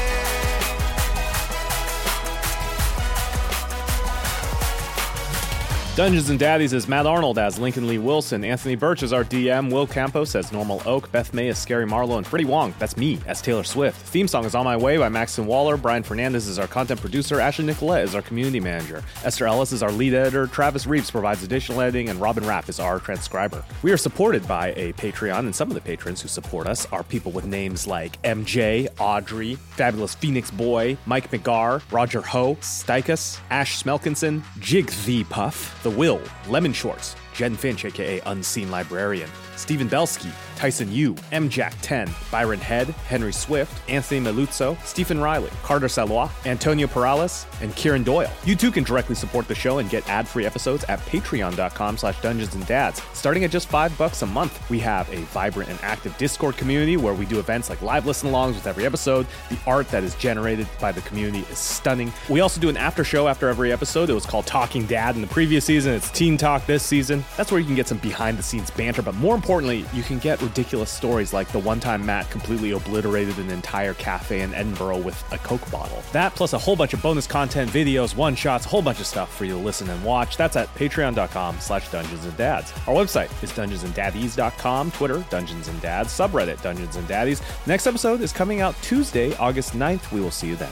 Dungeons and Daddies is Matt Arnold as Lincoln Lee Wilson. Anthony Birch is our D M. Will Campos as Normal Oak. Beth May as Scary Marlowe. And Freddie Wong, that's me, as Taylor Swift. Theme song is On My Way by Maxton Waller. Brian Fernandez is our content producer. Ashley Nicolette is our community manager. Esther Ellis is our lead editor. Travis Reeves provides additional editing. And Robin Rapp is our transcriber. We are supported by a Patreon, and some of the patrons who support us are people with names like M J, Audrey, Fabulous Phoenix Boy, Mike McGarr, Roger Ho, Stykus, Ash Smelkinson, Jig the Puff, The Will, Lemon Shorts, Jen Finch, aka Unseen Librarian, Stephen Belsky, Tyson Yu, M Jack ten, Byron Head, Henry Swift, Anthony Meluzzo, Stephen Riley, Carter Salois, Antonio Perales, and Kieran Doyle. You too can directly support the show and get ad-free episodes at patreon.com slash dungeons and dads. Starting at just five bucks a month, we have a vibrant and active Discord community where we do events like live listen-alongs with every episode. The art that is generated by the community is stunning. We also do an after show after every episode. It was called Talking Dad in the previous season. It's Teen Talk this season. That's where you can get some behind-the-scenes banter, but more importantly, you can get ridiculous stories like the one time Matt completely obliterated an entire cafe in Edinburgh with a Coke bottle. That plus a whole bunch of bonus content, videos, one-shots, a whole bunch of stuff for you to listen and watch. That's at patreon.com slash dungeons and dads. Our website is dungeons and daddies dot com, Twitter, Dungeons and Dads, subreddit, Dungeons and Daddies. Next episode is coming out Tuesday, August ninth. We will see you then.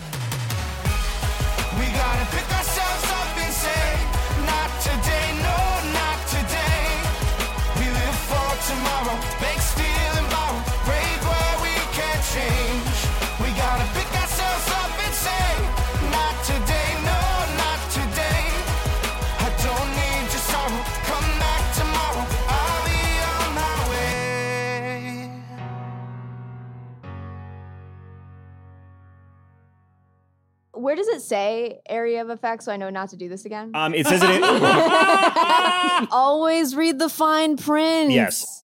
We gotta pick ourselves up and say, not today, no, not today. We live for tomorrow, make, steal, and borrow, break where we can't change. We gotta pick ourselves up and say, not today, no, not today. I don't need your sorrow, come back tomorrow, I'll be on my way. Where does it say area of effect so I know not to do this again? Um, it says it. In- Always read the fine print. Yes.